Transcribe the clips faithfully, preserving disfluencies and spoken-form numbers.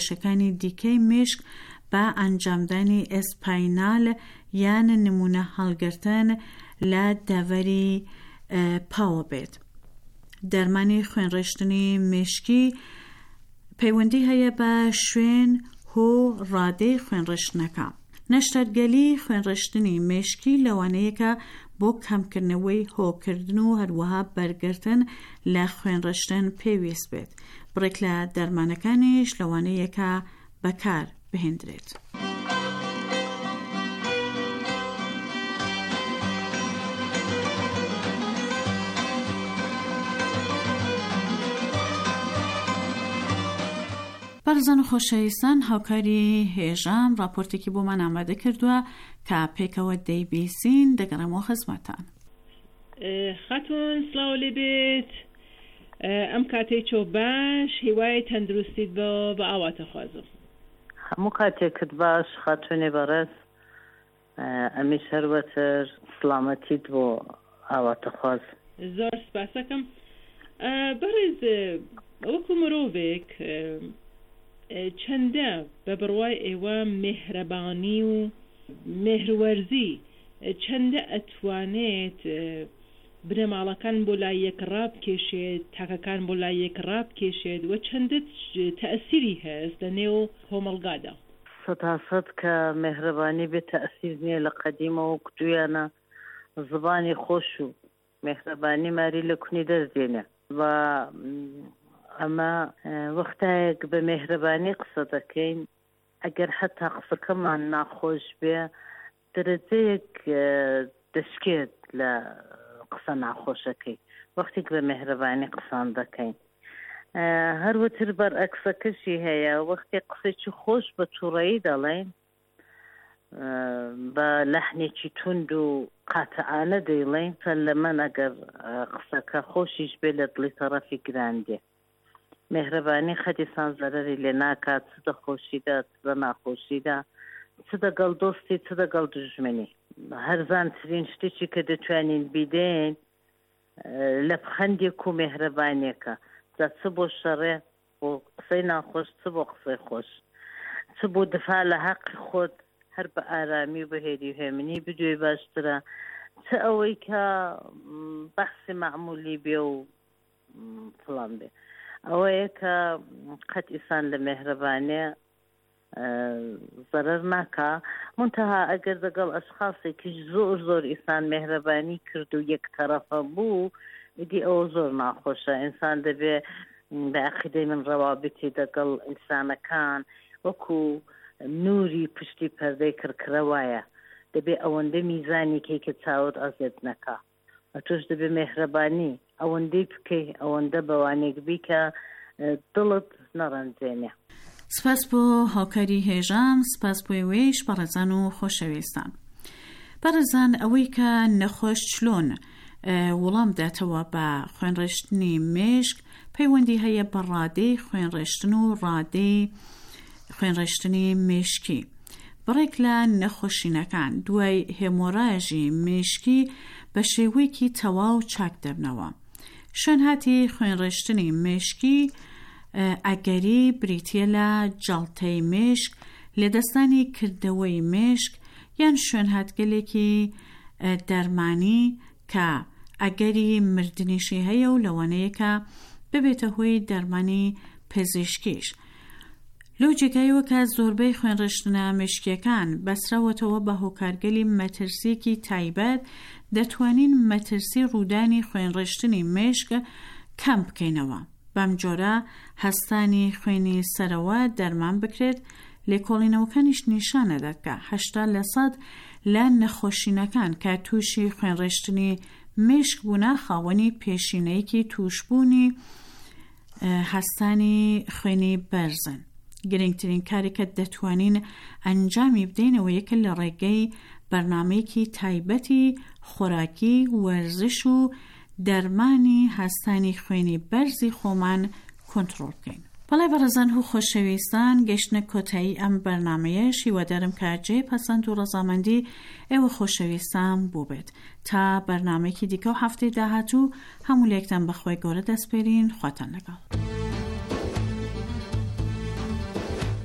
شکانی دیکەی مشک بە ئەنجامدانی ئسپاینال یان نمونە هەڵگرتن لە دەڤەری پاوە بێت. دەرمانی خوێنڕێشتنی مشکی پەیوەندی هەیە بە شوێن هۆ ڕادەی خوێنڕێشتنەکە. نەشتەرگەلی خوێنڕێشتنی مشکی لەوانەیەکە بۆ کەمکردنەوەی هۆکردن و هەروەها بەرگرتن لە خوێنڕێشتن پێویست بێت. بڕێک لە دەرمانەکانیش لەوانەیەکە بەکار بهێنرێت. بەڕێزان و خۆشەویستان، هاوکاری هێژام راپۆرتێکی بۆمان ئامادە کردووە کە پێکەوە دەیبیستین دەگەڕێمەوە خزمەتان. خاتون سڵاو لێبێت، ئەم کاتێک چۆ باش، هیوای تەندروستیت بۆ بە ئاواتە خوازم. هەموو کاتێکت باش خاتونێ بەڕێز، ئەمیش هەروەتر سڵامەتیت بۆ ئاواتە خوازم. زۆر سپاسەکەم. بەڕێز وەکو مرۆڤێک چەندە بە بڕوای ئێوە مێهرەبانی و مێهروەرزی چەندە ئەتوانێت بنەماڵەکان بۆ لای یەک ڕابکێشێت، تاکەکان بۆ لای یەک ڕابکێشێت و چەندە تەئەسیری هەست لە نێو کۆمەڵگادا؟ سەدا سەد کە مێهرەبانی بێت تەئەسیر نییە لە قەدیمەوە کتویانە زبانی خۆش و مێهرەبانی ماری لە کونی دەستێنێ و ئەمە وەختایەک بە مێهرەبانی قسە دەکەین ئەگەر حتا قسەکەمان ناخۆش بێ دەرەجەیەک دەشکێت لە قسە ناخۆشەکەی وەختێک بە مێهرەبانی قسان دەکەین. هەروەتر بەرئەکسەکەشی هەیە، وەختی قسێکی خۆش بە تووڕەیی دەڵێن بە لەحنێکی تند و قاتەعانە دەیڵێن چەند لە من ئەگەر قسەکە خۆشیش بێ لە دڵی تەرەفی گراندێ. مێهرەبانی خەتیسان زەرەری لێ ناکات، چ دە خۆشیدا چ دە ناخۆشیدا، چ دەگەڵ دۆستی چ دەگەڵ دژمنی. هەرزانترین شتێکی کە دەتوانین بیدەین لەبخەندێک و مێهرەبانێکە، جا چ بۆ شەڕێ بۆ قسەی ناخۆش چ بۆ قسەی خۆش، چ بۆ دفاع لە حەقی خۆت هەر بە ئارامی و بە هێری هێمنی بدوێ باشترە، چ ئەوەی کە بەحسی معمولی بێ و فڵان بێ. ئەوەیە کە قەت ئیسان لە مێهرەبانێ زەرەر ناکا، منتەها ئەگەر دەگەڵ ئەشخاصێکیش زۆر زۆر ئیسان مێهرەبانی کرد و یەک تەرەفە بوو، ئیدی ئەوە زۆر ناخۆشە. ئینسان دەبێ بە عەقیدەی من ڕەوابیتی دەگەڵ ئینسانەکان وەکو نووری پشتی پەردەی کڕکرەوایە، دەبێ ئەوەندە میزانی کەی کە چاوت ئەزێت نەکا، ئەتۆش دەبێ مێهرەبانی ئەوەندەی بکەی ئەوەندە بەوانێک بی کە دڵت نەڕەنجێنێ. سپاس بۆ هاوکاری هێژام، سپاس بۆی وێش بەڕێزان و خۆشەویستان. بەڕێزان، ئەوەی کە نەخۆش چلۆن وەڵام داتەوە بە خوێنڕێشتنی مشک پەیوەندی هەیە بە ڕادەی خوێنڕێشتن و ڕادەی خوێنڕێشتنی مشکی. بڕێک لە نەخۆشینەکان دوای هێمۆراژی مشکی بە شێوەیەکی تەواو چاک دەبنەوە. شوێنهاتی خوێنڕێشتنی مشکی ئەگەری بریتیە لە جەڵتەی مشک، لێدەستانی کردەوەی مشک یان شوێنهاتگەلێکی دەرمانی کە ئەگەری مردنیشی هەیە و لەوانەیەکە ببێتە هۆی دەرمانی پزیشکیش. لەو جێگایەوە کە زۆربەی خوێنڕێشتنە مشکیەکان بەسراوەتەوە بە هۆکارگەلی مەترسیەکی تایبەت، دەتوانین مەترسی ڕوودانی خوێنڕێشتنی مشک کەم بکەینەوە. بەم جۆرە هەستانی خوێنی سەرەوە دەرمان بکرێت. لێکۆڵینەوەکانیش نیشانە دەکا هەشتا لە سەد لە نەخۆشینەکان کە تووشی خوێنڕێشتنی مشک بوونە خاوەنی پێشینەیەکی تووشبوونی هەستانی خوێنی بەرزن. گرنگترین کارێکە دەتوانین ئەنجامی بدەینەوە یەکە لە ڕێگەی بەرنامەیەکی تایبەتی خۆراکی، وەرزش و دەرمانی هەستانی خوێنی بەرزی خۆمان کۆنتڕۆڵ بکەین. بەڵای بەڕێزان و خۆشەویستان، گەشتنە کۆتایی ئەم بەرنامەیە شیوەدارم کارجێ پەسەند و ڕەزامەندی ئێوە خۆشەویستان بوو بێت. تا بەرنامەیەکی دیکە و هەفتەی داهاتوو هەموو لێکتان بەخوای گەورە دەسپێرین. خواتان لەگەڵ.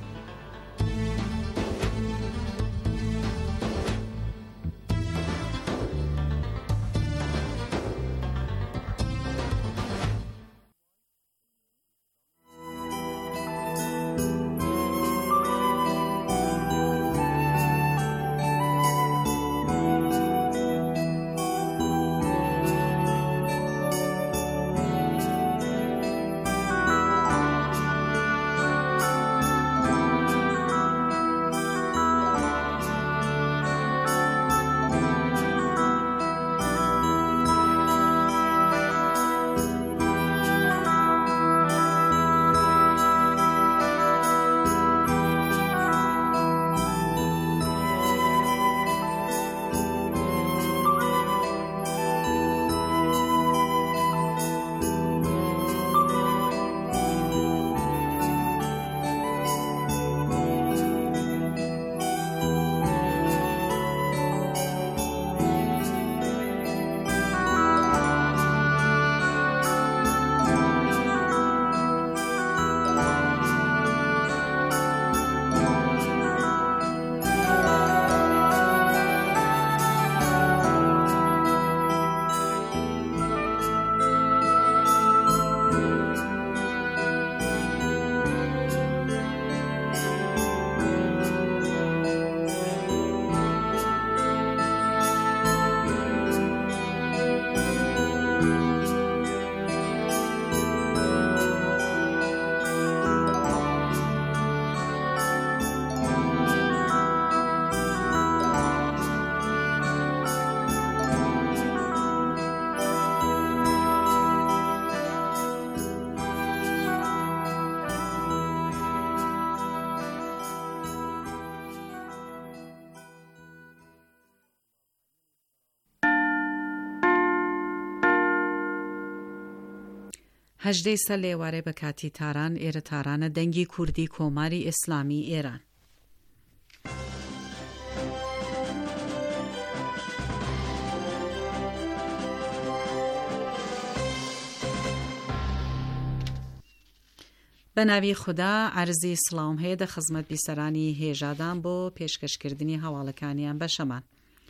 هەژدەی سەر لێوارێ بە کاتی تاران ئێرە تارانە دەنگی کوردی کۆماری ئیسلامی ئێران. بە ناوی خوددا عەرزی سڵاوم هەیە دە خزمەت بیسەرانی هێژادان بۆ پێشکەشکردنی هەواڵەکانیان بەشەمان.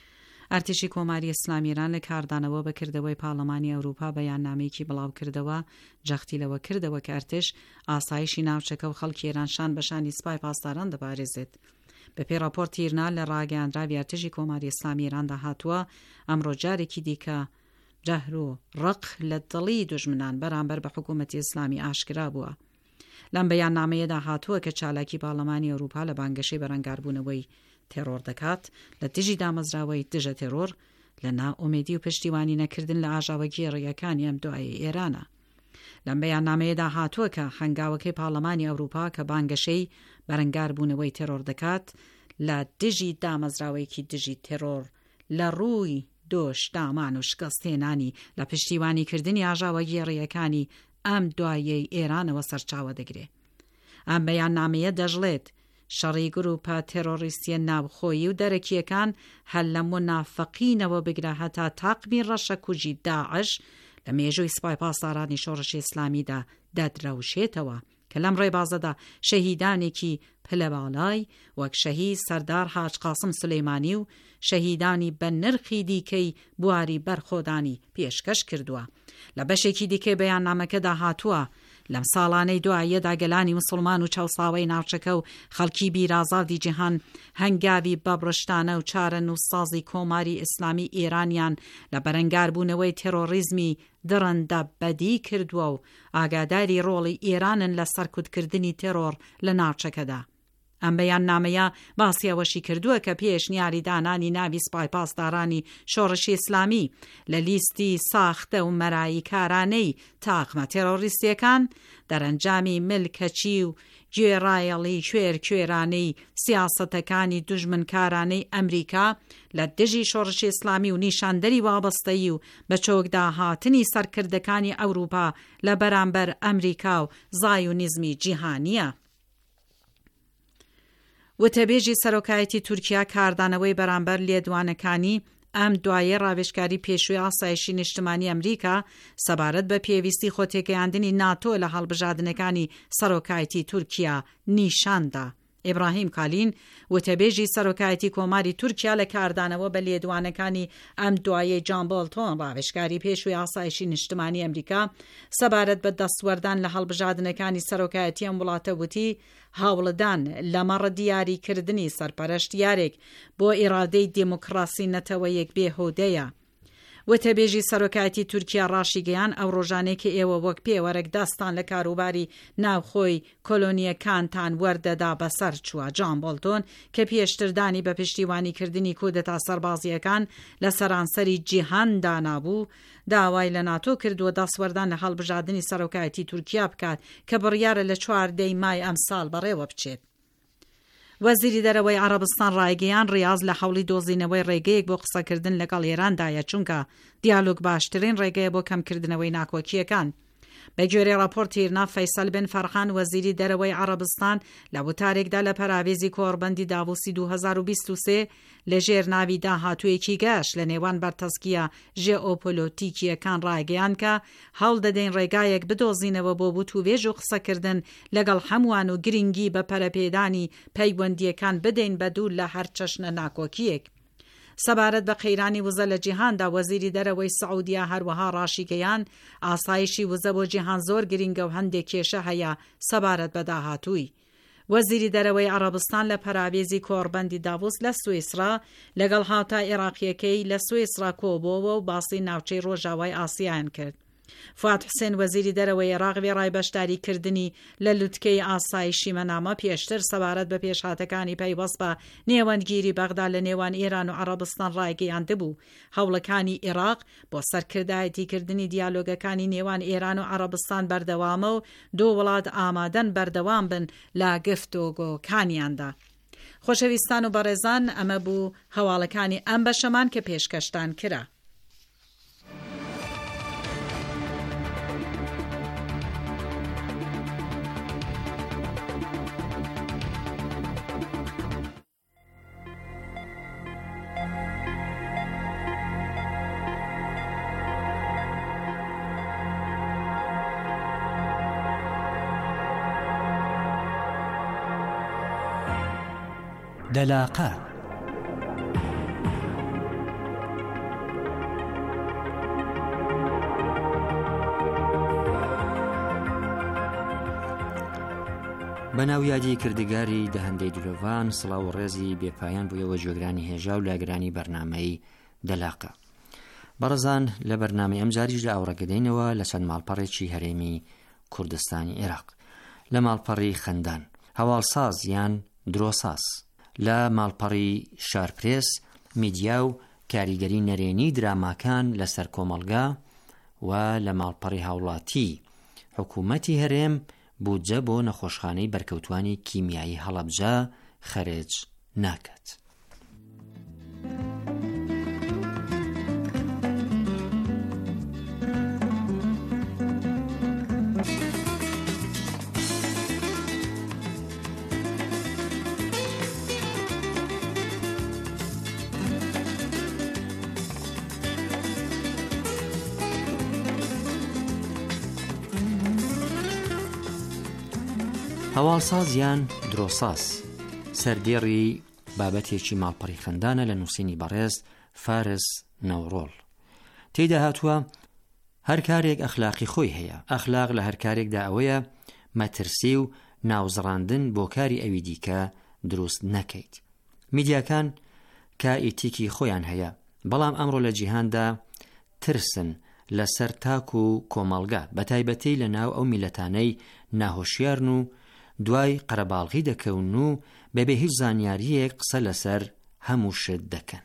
ئەرتشی کۆماری ئیسلامی ئێران لە کاردانەوە بەکردەوەی پاڵەمانی ئەوروپا بەیاننامەیەکی بڵاو کردەوە جەختی لەوە کردەوە کە ئەرتش ئاسایشی ناوچەکە و خەڵکی ئێرانشان بەشانی سوپای پاسداران دەبارێزێت. بەپێی راپۆرتی ئیرنا لە ڕاگەیاندراوی ئەرتشی کۆماری ئیسلامی ئێراندا هاتووە ئەمڕۆ جارێکی دیکە جەهر و ڕق لە دڵی دوژمنان بەرامبەر بە حکوومەتی ئیسلامی ئاشکرا بووە. لەم بەیاننامەیەدا هاتووە کە چالاکی پاڵەمانی ئەوروپا لە بانگەشەی بەرەنگاربوونەوەی تێرۆر دەکات لە دژی دامەزراوەی دژە تێرۆر لە نائومێدی و پشتیوانی نەکردن لە ئاژاوەگی ڕێیەکانی ئەم دوایە ئێرانە. لەم بەیاننامەیەدا هاتووە کە هەنگاوەکەی پاڵەمانی ئەوروپا کە بانگەشەی بەرەنگاربوونەوەی تێرۆر دەکات لە دژی دامەزراوەیەکی دژی تێرۆر لە ڕووی دۆش دامان و شکستێنانی لە پشتیوانیکردنی ئاژاوەگی ڕێیەکانی ئەم دوایەی ئێرانەوە سەرچاوە دەگرێت. ئەم بەیاننامەیە دەژڵێت شەڕی گروپە تێرۆریستیە ناوخۆیی و دەرەکیەکان هەل لە مونافەقینەوە بگرە هەتا تاقمی ڕەشە کوژی داعش لە مێژووی سوپای پاسدارانی شۆڕشی ئیسلامیدا دەدرەوشێتەوە کە لەم ڕێبازەدا شەهیدانێکی پلەباڵای وەک شەهید سەردار حاج قاسم سولەیمانی و شەهیدانی بە نرخی دیکەی بواری بەرخۆدانی پێشکەش کردووە. لە بەشێکی دیکەی بەیاننامەکەدا هاتووە لەم ساڵانەی دوایەدا گەلانی مسلمان و چاوساوەی ناوچەکە و خەڵکی بیرازادی جیهان هەنگاوی بەبڕشتانە و چارە نووسازی کۆماری ئیسلامی ئێرانیان لە بەرەنگاربوونەوەی تێرۆریزمی درەندە بەدی کردووە و ئاگاداری ڕۆڵی ئێرانن لە سەرکوتکردنی تێرۆر لە ناوچەکەدا. ئەم بەیاننامەیە باسی ئەوەشی کردووە کە پێشنیاری دانانی ناوی سوپای پاسدارانی شۆڕشی ئیسلامی لە لیستی ساختە و مەرایی کارانەی تاقمە تێرۆریستیەکان دەرەنجامی ملکەچی و گوێڕایەڵی کوێر کوێرانەی سیاسەتەکانی دوژمن کارانەی ئەمریکا لە دژی شۆڕشی ئیسلامی و نیشاندەری وابەستەیی و بە چۆکدا هاتنی سەرکردەکانی ئەوروپا لە بەرامبەر ئەمریکا و زایونیزمی جیهانیە. وتەبێژی سەرۆکایەتی تورکیا کاردانەوەی بەرامبەر لێدوانەکانی ئەم دوایە ڕاوێژکاری پێشووی ئاسایشی نیشتمانی ئەمریکا سەبارەت بە پێویستی خۆتێکەیاندنی ناتۆ لە هەڵبژاردنەکانی سەرۆکایەتی تورکیا نیشاندا. ئیبراهیم کالین وتەبێژی سەرۆکایەتی کۆماری تورکیا لە کاردانەوە بە لێدوانەکانی ئەم دوایەی جان بۆڵتۆن ڕاوێژکاری پێشووی ئاسایشی نیشتمانی ئەمریکا سەبارەت بە دەستوەردان لە هەڵبژاردنەکانی سەرۆکایەتی ئەم وڵاتە وتی هاوڵدان لەمەڕ دیاریکردنی سەرپەرشتیارێک بۆ ئیرادەی دیموکراسی نەتەوەیەک بێهودەیە. وتەبێژی سەرۆکایەتی تورکیا ڕاشیگەیان ئەو ڕۆژانەی کە ئێوە وەک پێوەرەك داستان لە کاروباری ناوخۆی کۆلۆنیەکانتان وەردەدا بەسەر چووە. جان بۆڵتۆن کە پێشتردانی بە پشتیوانیکردنی کودەتا سەربازیەکان لە سەرانسەری جیهان دانابوو داوای لە ناتۆ کردووە دەستوەردان لە هەڵبژاردنی سەرۆکایەتی تورکیا بکات کە بڕیارە لە چواردەی مای ئەم ساڵ بەڕێوە بچێت. وەزیری دەرەوەی عەرەبستان ڕایگەیان ڕیاض لە حەوڵی دۆزینەوەی ڕێگەیەک بۆ قسەکردن لەگەڵ ئێراندایە چونکە دیالۆگ باشترین ڕێگەیە بۆ کەمکردنەوەی ناکۆکیەکان. بە گوێرەی راپۆرتی ئیرنا فەیسەل بن فەرخان وەزیری دەرەوەی عەرەبستان لە وتارێکدا لە پەراوێزی کۆڕبەندی داڤوسی دوو هەزار و بیست و سێ لەژێر ناوی داهاتوویەکی گەشت لە نێوان بەرتەسکیە ژێئۆپۆلۆتیکیەکان ڕایگەیان کە هەوڵ دەدەین ڕێگایەک بدۆزینەوە بۆ بوتوێژ و قسەکردن لەگەڵ هەمووان و گرنگی بە پەرەپێدانی پەیوەندیەکان بدەین بە دوور لە هەر چەشنە ناکۆکیەک. سەبارەت بە قەیرانی وزە لە جیهاندا وەزیری دەرەوەی سەعودیا هەروەها ڕاشیگەیان ئاسایشی وزە بۆ جیهان زۆر گرنگە و هەندێک کێشە هەیە سەبارەت بە داهاتووی. وەزیری دەرەوەی عەرەبستان لە پەراوێزی کۆڕبەندی داڤوس لە سویسرا لەگەڵ هاوتا عێراقیەکەی لە سویسرا کۆبۆوە و باسی ناوچەی ڕۆژاوای ئاسیایان کرد. فواد حوسێن وەزیری دەرەوەی عێراق وێڕای بەشداریکردنی لە لوتکەی ئاسایشی مەنامە پێشتر سەبارەت بە پێشهاتەکانی پەیوەست بە نێوەندگیری بەغدا لە نێوان ئێران و عەرەبستان ڕایگەیاندبوو هەوڵەکانی عێراق بۆ سەرکردایەتیکردنی دیالۆگەکانی نێوان ئێران و عەرەبستان بەردەوامە و دوو وڵات ئامادەن بەردەوام بن لە گفتوگۆکانیاندا. خۆشەویستان و بەڕێزان ئەمە بوو هەواڵەکانی ئەم بەشەمان کە پێشکەشتان کرا. دەلاقە. بەناو یادی کردگاری دەهەندەی درۆڤان سڵاو و ڕێزی بێپایان بوویەوە گوێگرانی هێژا و لاگرانی بەرنامەی دەلاقە. بەڕێزان لە بەرنامەی ئەمجاریش لە ئاوڕەگەدەینەوە لە چەند ماڵپەڕێکی هەرێمی کوردستانی عێراق. لە ماڵپەڕی خەندان، هەواڵساز یان درۆساس، لە ماڵپەڕی شارپرێس، میدیا و کاریگەری نەرێنی دراماکان لەسەر کۆمەڵگا، و لە ماڵپەڕی هاوڵاتی حکوومەتی هەرێم بودجە بۆ نەخۆشخانەی بەرکەوتوانی کیمیایی هەڵەبجە خەرج ناکات. هەواڵساز یان درۆساس سەردێڕی بابەتێکی ماڵپەڕی خەندانە لە نووسینی بەڕێز فارس نەوڕۆڵ. تێیدا هاتووە هەر کارێک ئەخلاقی خۆی هەیە. ئەخلاق لە هەر کارێکدا ئەوەیە مەترسی و ناوزڕاندن بۆ کاری ئەوی دیکە دروست نەکەیت. میدیاکان کە ئیتیکی خۆیان هەیە، بەڵام ئەمڕۆ لە جیهاندا ترسن لەسەر تاک و کۆمەڵگا، بەتایبەتی لە ناو ئەو میلەتانەی ناهۆشیارن و دوای قەرەباڵغی دەکەون و بەبێ هیچ زانیاریەک قسە لەسەر هەموو شت دەکەن.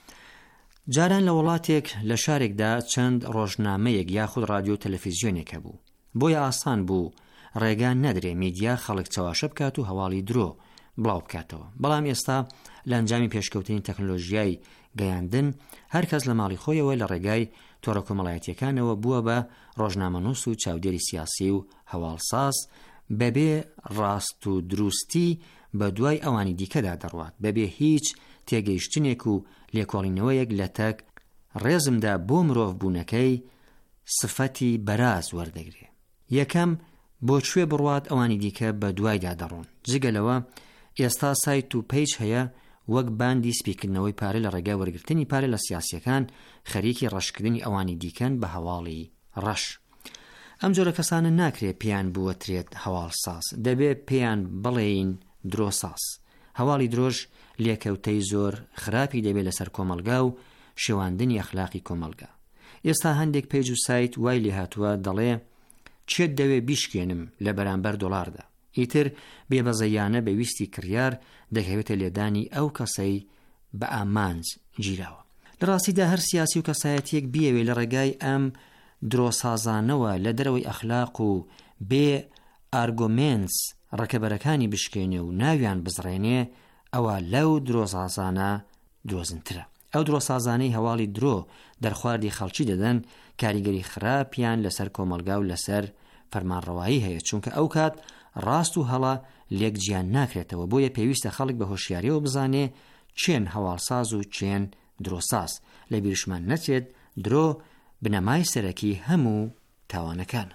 جاران لە وڵاتێک لە شارێکدا چەند ڕۆژنامەیەک یاخود رادیۆ تەلەڤیزیۆنێکە بوو، بۆیە ئاسان بوو ڕێگان نەدرێ میدیا خەڵک چاواشە بکات و هەواڵی درۆ بڵاو بکاتەوە. بەڵام ئێستا لە ئەنجامی پێشکەوتنی تەکنۆلۆژیای گەیاندن، هەر کەس لە ماڵی خۆیەوە لە ڕێگای تۆڕە کۆمەڵایەتیەکانەوە بووە بە ڕۆژنامەنووس و چاودێری سیاسی و هەواڵساز، بەبێ ڕاست و دروستی بە دوای ئەوانی دیکەدا دەڕوات، بەبێ هیچ تێگەیشتنێک و لێکۆڵینەوەیەک لە تەک ڕێزمدا بۆ مرۆڤ بوونەکەی سفەتی بەراز وەردەگرێ. یەکەم بۆ کوێ بڕوات ئەوانی دیکە بە دوایدا دەڕۆن. جگەلەوە ئێستا سایت و پیج هەیە وەک باندی سپیکردنەوەی پارە لە ڕێگای وەرگرتنی پارە لە سیاسیەکان خەریکی ڕەشکردنی ئەوانی دیکەن بە هەواڵی ڕەش. ئەم جۆرە کەسانە ناکرێت پێیان بوەترێت هەواڵساز، دەبێت پێیان بڵێین درۆساز. هەواڵی درۆژ لێکەوتەی زۆر خراپی دەبێت لەسەر کۆمەڵگا و شێواندنی ئەخلاقی کۆمەڵگا. ئێستا هەندێک پیج و سایت وای لێ هاتووە دەڵێ چێت دەوێ بیشکێنم لە بەرامبەر دۆڵاردا، ئیتر بێبەزەیانە بەویستی کڕیار دەکەوێتە لێدانی ئەو کەسەی بە ئامانج گیراوە. لە ڕاستیدا هەر سیاسی و کەسایەتیەک بیەوێ لە ڕێگای ئەم درۆسازانەوە لە دەرەوەی ئەخلاق و بێ ئارگۆمێنس ڕەکەبەرەکانی بشکێنێ و ناویان بزڕێنێ، ئەوە لەو درۆسازانە درۆزنترە. ئەو درۆسازانەی هەواڵی درۆ دەرخواردی خەڵکی دەدەن، کاریگەری خراپیان لەسەر کۆمەڵگا و لەسەر فەرمانڕەوایی هەیە، چونکە ئەو کات ڕاست و هەڵە لێک گیان ناکرێتەوە. بۆیە پێویستە خەڵک بە هۆشیاریەوە بزانێ چێن هەواڵساز و چێن درۆساز. لە بیرشمان نەچێت درۆ بنەمای سەرەکی هەموو تاوانەکان.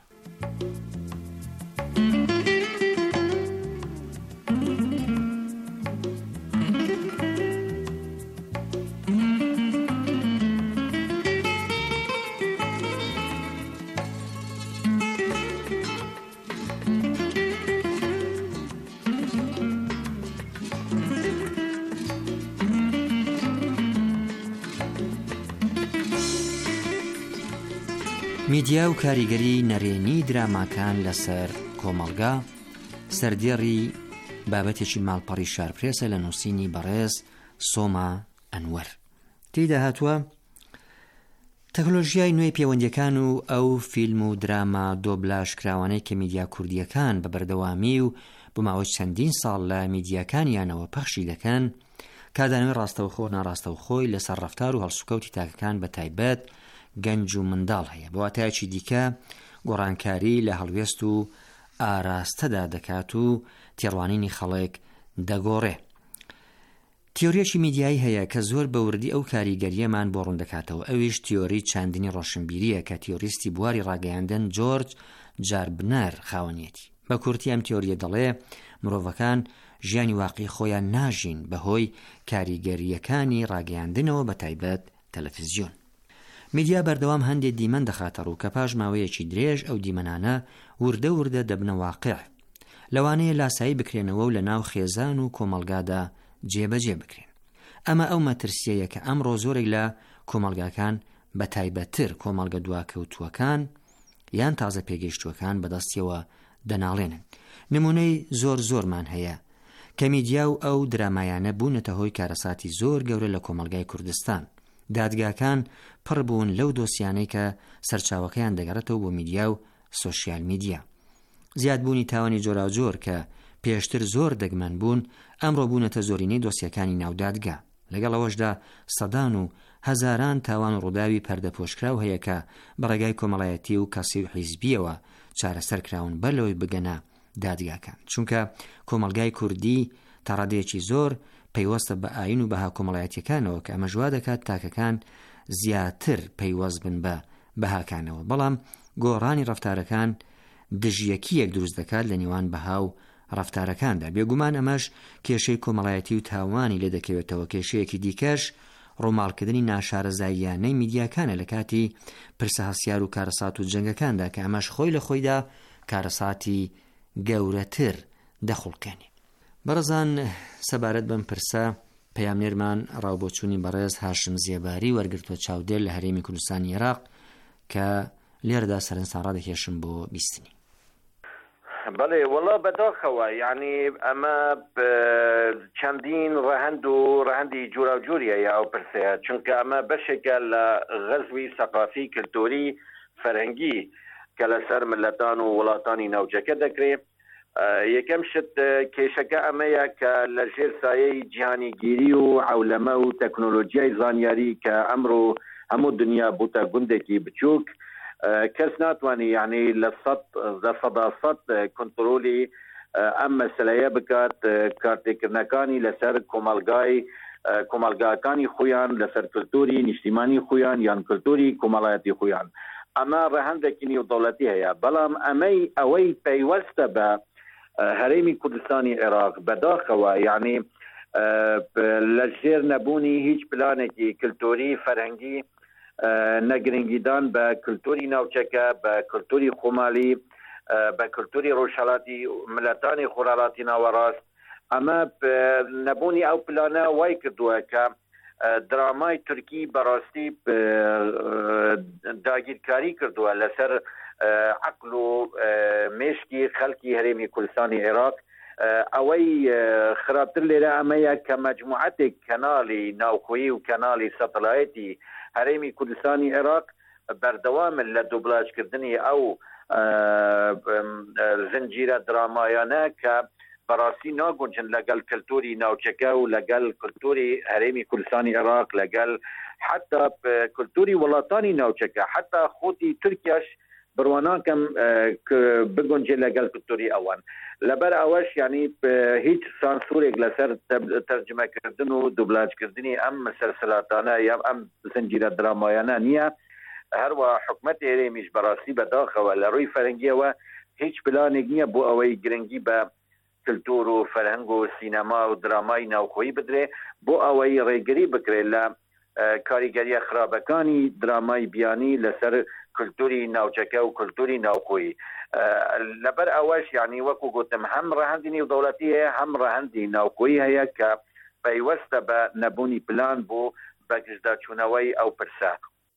میدیا و کاریگەری نەرێنی دراماکان لەسەر کۆمەڵگا سەردێڕی بابەتێکی ماڵپەڕی شارپرێسە لە نووسینی بەڕێز سۆما ئەنوەر. تێیدا هاتووە تەکنۆلۆژیای نوێی پەیوەندیەکان و ئەو فیلم و دراما دۆبلاژ کراوانەی کە میدیا کوردیەکان بە بەردەوامی و بۆ ماوەی چەندین ساڵ لە میدیاکانیانەوە پەخشی دەکەن، کادانەوەی ڕاستەوخۆ ناڕاستەوخۆی لەسەر ڕەفتار و هەڵسوکەوتی تاکەکان بە تایبەت گەنج و منداڵ هەیە. بەواتایەکی دیکە گۆڕانکاری لە هەڵوێست و ئاراستەدا دەکات و تێڕوانینی خەڵک دەگۆڕێ. تیۆریەکی میدیایی هەیە کە زۆر بەوردی ئەو کاریگەریەمان بۆ ڕوون دەکاتەوە. ئەویش تیۆری چاندنی ڕۆشنبیریە کە تیۆریستی بواری ڕاگەیاندن جۆرج جاربنەر خاوەنیەتی. بە کورتی ئەم تیۆریە دەڵێ مرۆڤەکان ژیانی واقعی خۆیان ناژین بەهۆی کاریگەریەکانی ڕاگەیاندنەوە بە تایبەت تەلەڤیزیۆن. میدیا بەردەوام هەندێک دیمەن دەخاتە ڕوو کە پاش ماوەیەکی درێژ ئەو دیمەنانە وردە وردە دەبنە واقع، لەوانەیە لاسایی بکرێنەوە و لە ناو خێزان و کۆمەڵگادا جێبەجێ بکرێن. ئەمە ئەو مەترسیەیە کە ئەمڕۆ زۆرێک لە کۆمەڵگاکان بە تایبەتتر کۆمەڵگە دواکەوتووەکان یان تازە پێگەیشتووەکان بەدەستیەوە دەناڵێنن. نمونەی زۆر زۆرمان هەیە کە میدیا و ئەو درامایانە بوونەتە هۆی کارەساتی زۆر گەورە لە کۆمەلگای کوردستان. دادگاکان پڕ بوون لەو دۆسیانەی کە سەرچاوەکەیان دەگەڕێتەوە بۆ میدیا و سۆشیال میدیا. زیادبوونی تاوانی جۆراوجۆر کە پێشتر زۆر دەگمەن بوون ئەمڕۆ بوونەتە زۆرینەی دۆسیەکانی ناودادگا. لەگەڵ ئەوەشدا سەدان و هەزاران تاوان و ڕووداوی پەردەپۆشکراو هەیە کە بەڕێگای کۆمەڵایەتی و کەسی و حیزبیەوە چارەسەر کراون بەلەوەی بگەنە دادگاکان، چونکە کۆمەلگای کوردی تا ڕادەیەکی زۆر پەیوەستە بە ئاین و بەها کۆمەڵایەتیەکانەوە کە ئەمە ژوا دەکات تاکەکان زیاتر پەیوەست بن بە بەهاکانەوە. بەڵام گۆڕانی ڕەفتارەکان دژیەکیەک دروست دەکات لە نێوان بەها و ڕەفتارەکاندا. بێگومان ئەمەش کێشەی کۆمەڵایەتی و تاوانی لێ دەکەوێتەوە. کێشەیەکی دیکەش ڕۆماڵکردنی ناشارەزاییانەی میدیاکانە لە کاتی پرسە هەسیار و کارەسات و جەنگەکاندا کە ئەمەش خۆی لە خۆیدا کارەساتی گەورەتر دەخڵکێنی. بەڕێزان، سەبارەت بەم پرسە پەیامنێرمان ڕاوبۆچوونی بەڕێز هاشم زێباری وەرگرتووە چاودێر لە هەرێمی کوردستانی عێراق کە لێرەدا سەرنجتان ڕادەکێشم بۆ بیستنی. بەڵێ وەڵا بەداخەوە یعنی ئەمە چەندین ڕەهەند و ڕەهەندی جوورا و جووریە یا ئەو پرسەیە، چونکە ئەمە بەشێکە لە غەزوی سەقافی کلتوری فەرهەنگی کە لەسەر ملەتان و وڵاتانی ناوچەکە دەکرێت. یەکەم شت کێشەکە ئەمەیە کە لە ژێر سایەی جیهانیگیری و عەولەمە و تەکنۆلۆژیای زانیاری کە ئەمڕۆ هەموو دنیا بوتە گوندێکی بچووک، کەس ناتوانێت یعنی لە سەد لە سەدا سەد کۆنتڕۆلی ئەم مەسەلەیە بکات کارتێکردنەکانی لەسەر کۆمەلگای کۆمەلگاکانی خۆیان لەسەر کلتوری نیشتیمانی خۆیان یان کلتوری کۆمەڵایەتی خۆیان. ئەمە ڕەهەندێکی نێودەوڵەتی هەیە، بەڵام ئەمەی ئەوەی پەیوەستە بە هەرێمی کوردستانی عێراق بەداخەوە یعنی لە ژێر نەبوونی هیچ پلانێکی کلتوری فەرهەنگی نەگرنگیدان بە کلتوری ناوچەکە، بە کلتوری خۆمالی، بە کلتوری ڕۆژهەڵاتی ملەتانی خۆراڵاتی ناوەڕاست. ئەمە نەبوونی ئەو پلانە وای کردووە کە درامای تورکی بەڕاستی داگیرکاری کردووە لەسەر عەقل و مێشکی خەڵکی هەرێمی کوردستانی عێراق. ئەوەی خراپتر لێرە ئەمەیە کە مەجموعەتێک کەناڵی ناوخۆیی و کەناڵی سەتەلایەتی هەرێمی کوردستانی عێراق بەردەوامن لە دوبلاژکردنی ئەو زنجیرە درامایانە کە بەڕاستی ناگونجن لەگەڵ کلتوری ناوچەکە و لەگەڵ کلتوری هەرێمی کوردستانی عێراق، لەگەڵ حتا کلتوری وڵاتانی ناوچەکە، حتا خۆتی تورکیاش بڕواناکەم بگونجێ لەگەڵ کلتوری ئەوان. لەبەر ئەوەش یعنی هیچ سانسورێک لەسەر تەرجمەکردن و دوبلاژکردنی ئەم مەسەلسەلاتانە یا ئەم زنجیرە درامایانە نییە. هەروە حکومەتی هەرێمیش بەڕاستی بەداخەوە لە ڕووی فەرهەنگیەوە هیچ پلانێک نییە بۆ ئەوەی گرنگی بە کلتور و فەرهەنگ و سینەما و درامای ناوخۆیی بدرێ، بۆ ئەوەی ڕێگری بکرێت لە کاریگەریە خراپەکانی درامای بیانی لەسەر کلتوری ناوچەکە و کلتوری ناوخۆیی. لەبەر ئەوەش یعنی وەکو گوتم هەم ڕەهەندی نێودەوڵەتی هەیە، هەم ڕەهەندی ناوخۆیی هەیە کە پەیوەستە بە نەبوونی پلان بۆ بەگژداچوونەوەی ئەو پرسە.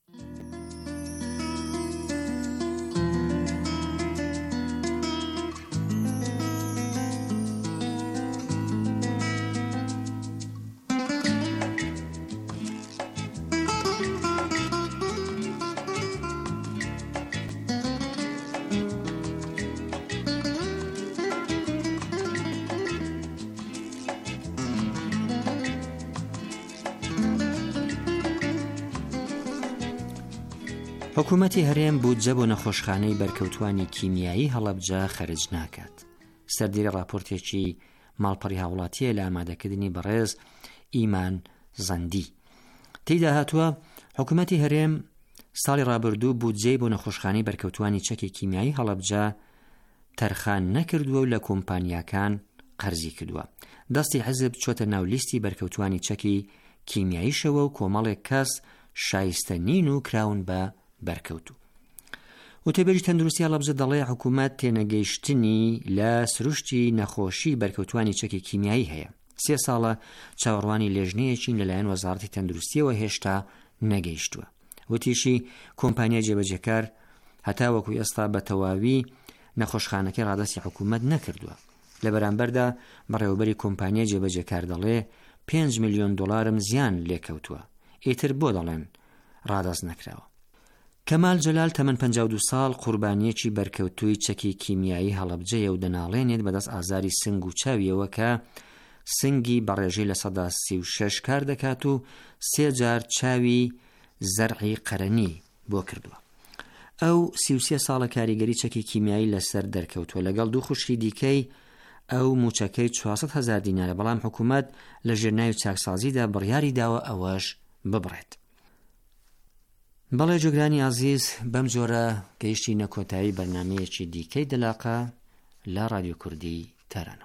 حکوومەتی هەرێم بودجە بۆ نەخۆشخانەی بەرکەوتوانی کیمیایی هەڵەبجە خەرج ناکات. سەردیری راپۆرتێکی ماڵپەڕی هاوڵاتیە لە ئامادەکردنی بەڕێز ئیمان زەندی. تێیدا هاتووە حکوومەتی هەرێم ساڵی ڕابردوو بودجەی بۆ نەخۆشخانەی بەرکەوتوانی چەکی کیمیایی هەڵەبجە تەرخان نەکردووە و لە کۆمپانیاکان قەرزی کردووە. دەستی حزب چۆتە ناو لیستی بەرکەوتوانی چەکی کیمیاییشەوە و کۆمەڵێک کەس شایستە نین و کراون بە بەرکەوتو. وتێبێژی تەندروستی هەڵەبجە دەڵێ حکوومەت تێنەگەیشتنی لە سروشتی نەخۆشی بەرکەوتوانی چەکی کیمیایی هەیە. سێ ساڵە چاوەڕوانی لێژنەیەکین لەلایەن وەزارەتی تەندروستیەوە هێشتا نەگەیشتووە. وتیشی کۆمپانیای جێبەجێکار هەتا وەکوی ئێستا بە تەواوی نەخۆشخانەکەی ڕادستی حکوومەت نەکردووە. لە بەرامبەردا بەڕێوەبەری کۆمپانیای جێبەجێکار دەڵێ پێنج میلیۆن دۆلارم زیان لێکەوتووە. ئیتر بۆ دەڵێن ڕادست نەکراوە. کەمال جەلال تەمەن پەنجا و دوو ساڵ قوربانیەکی بەرکەوتووی چەکی کیمیایی هەڵەبجەیە و دەناڵێنێت بەدەست ئازاری سنگ و چاویەوە کە سنگی بەڕێژەی لە سەدا سی و شەش کار دەکات و سێ جار چاوی زەرعی قەرەنی بۆ کردووە. ئەو سی و سێ ساڵە کاریگەری چەکی کیمیایی لەسەر دەرکەوتووە لەگەڵ دوو خوشکی دیکەی ئەو موچەکەی چوارسەد هەزار دینارە، بەڵام حکوومەت لە ژێرناوی چاکسازیدا بڕیاری داوە ئەوەش ببڕێت. بەڵێ جۆگرانی عزیز، بەم جۆرە گەیشتی نەکۆتایی بەرنامەیەکی دیکەی دەلاقە لە رادیۆ کوردی تەرەنەوە.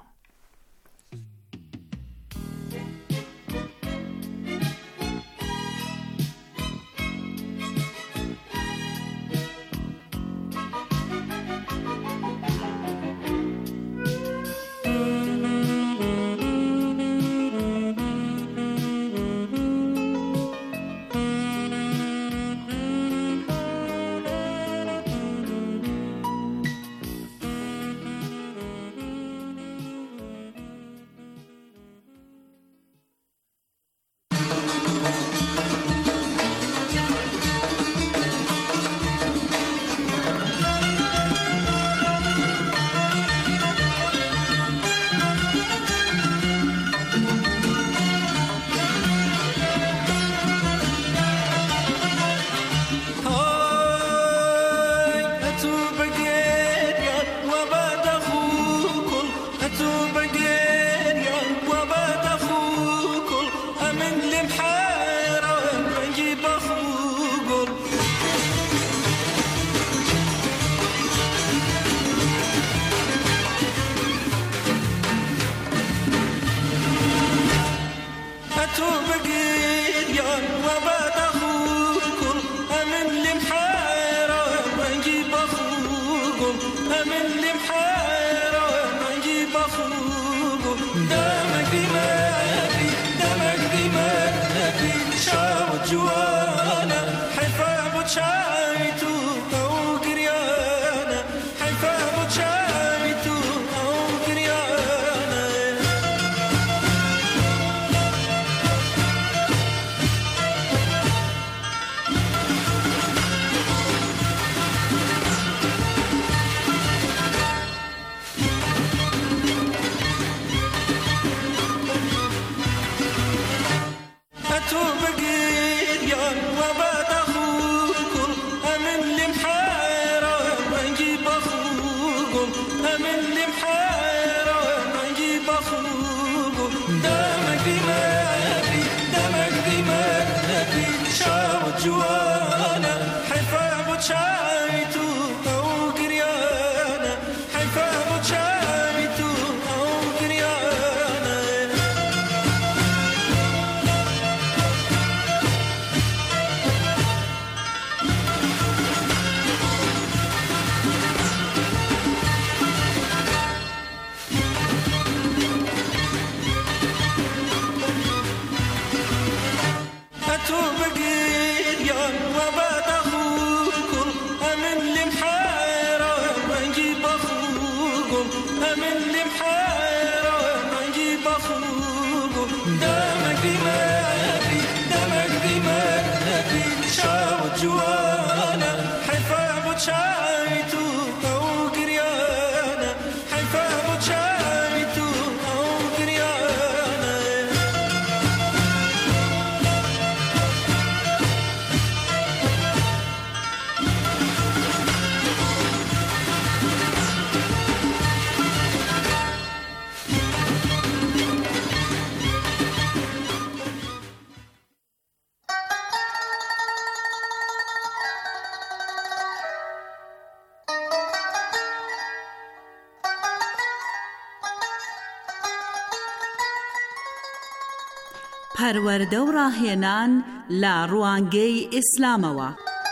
پەروەردە و ڕاهێنان لە ڕوانگەی ئیسلامەوە.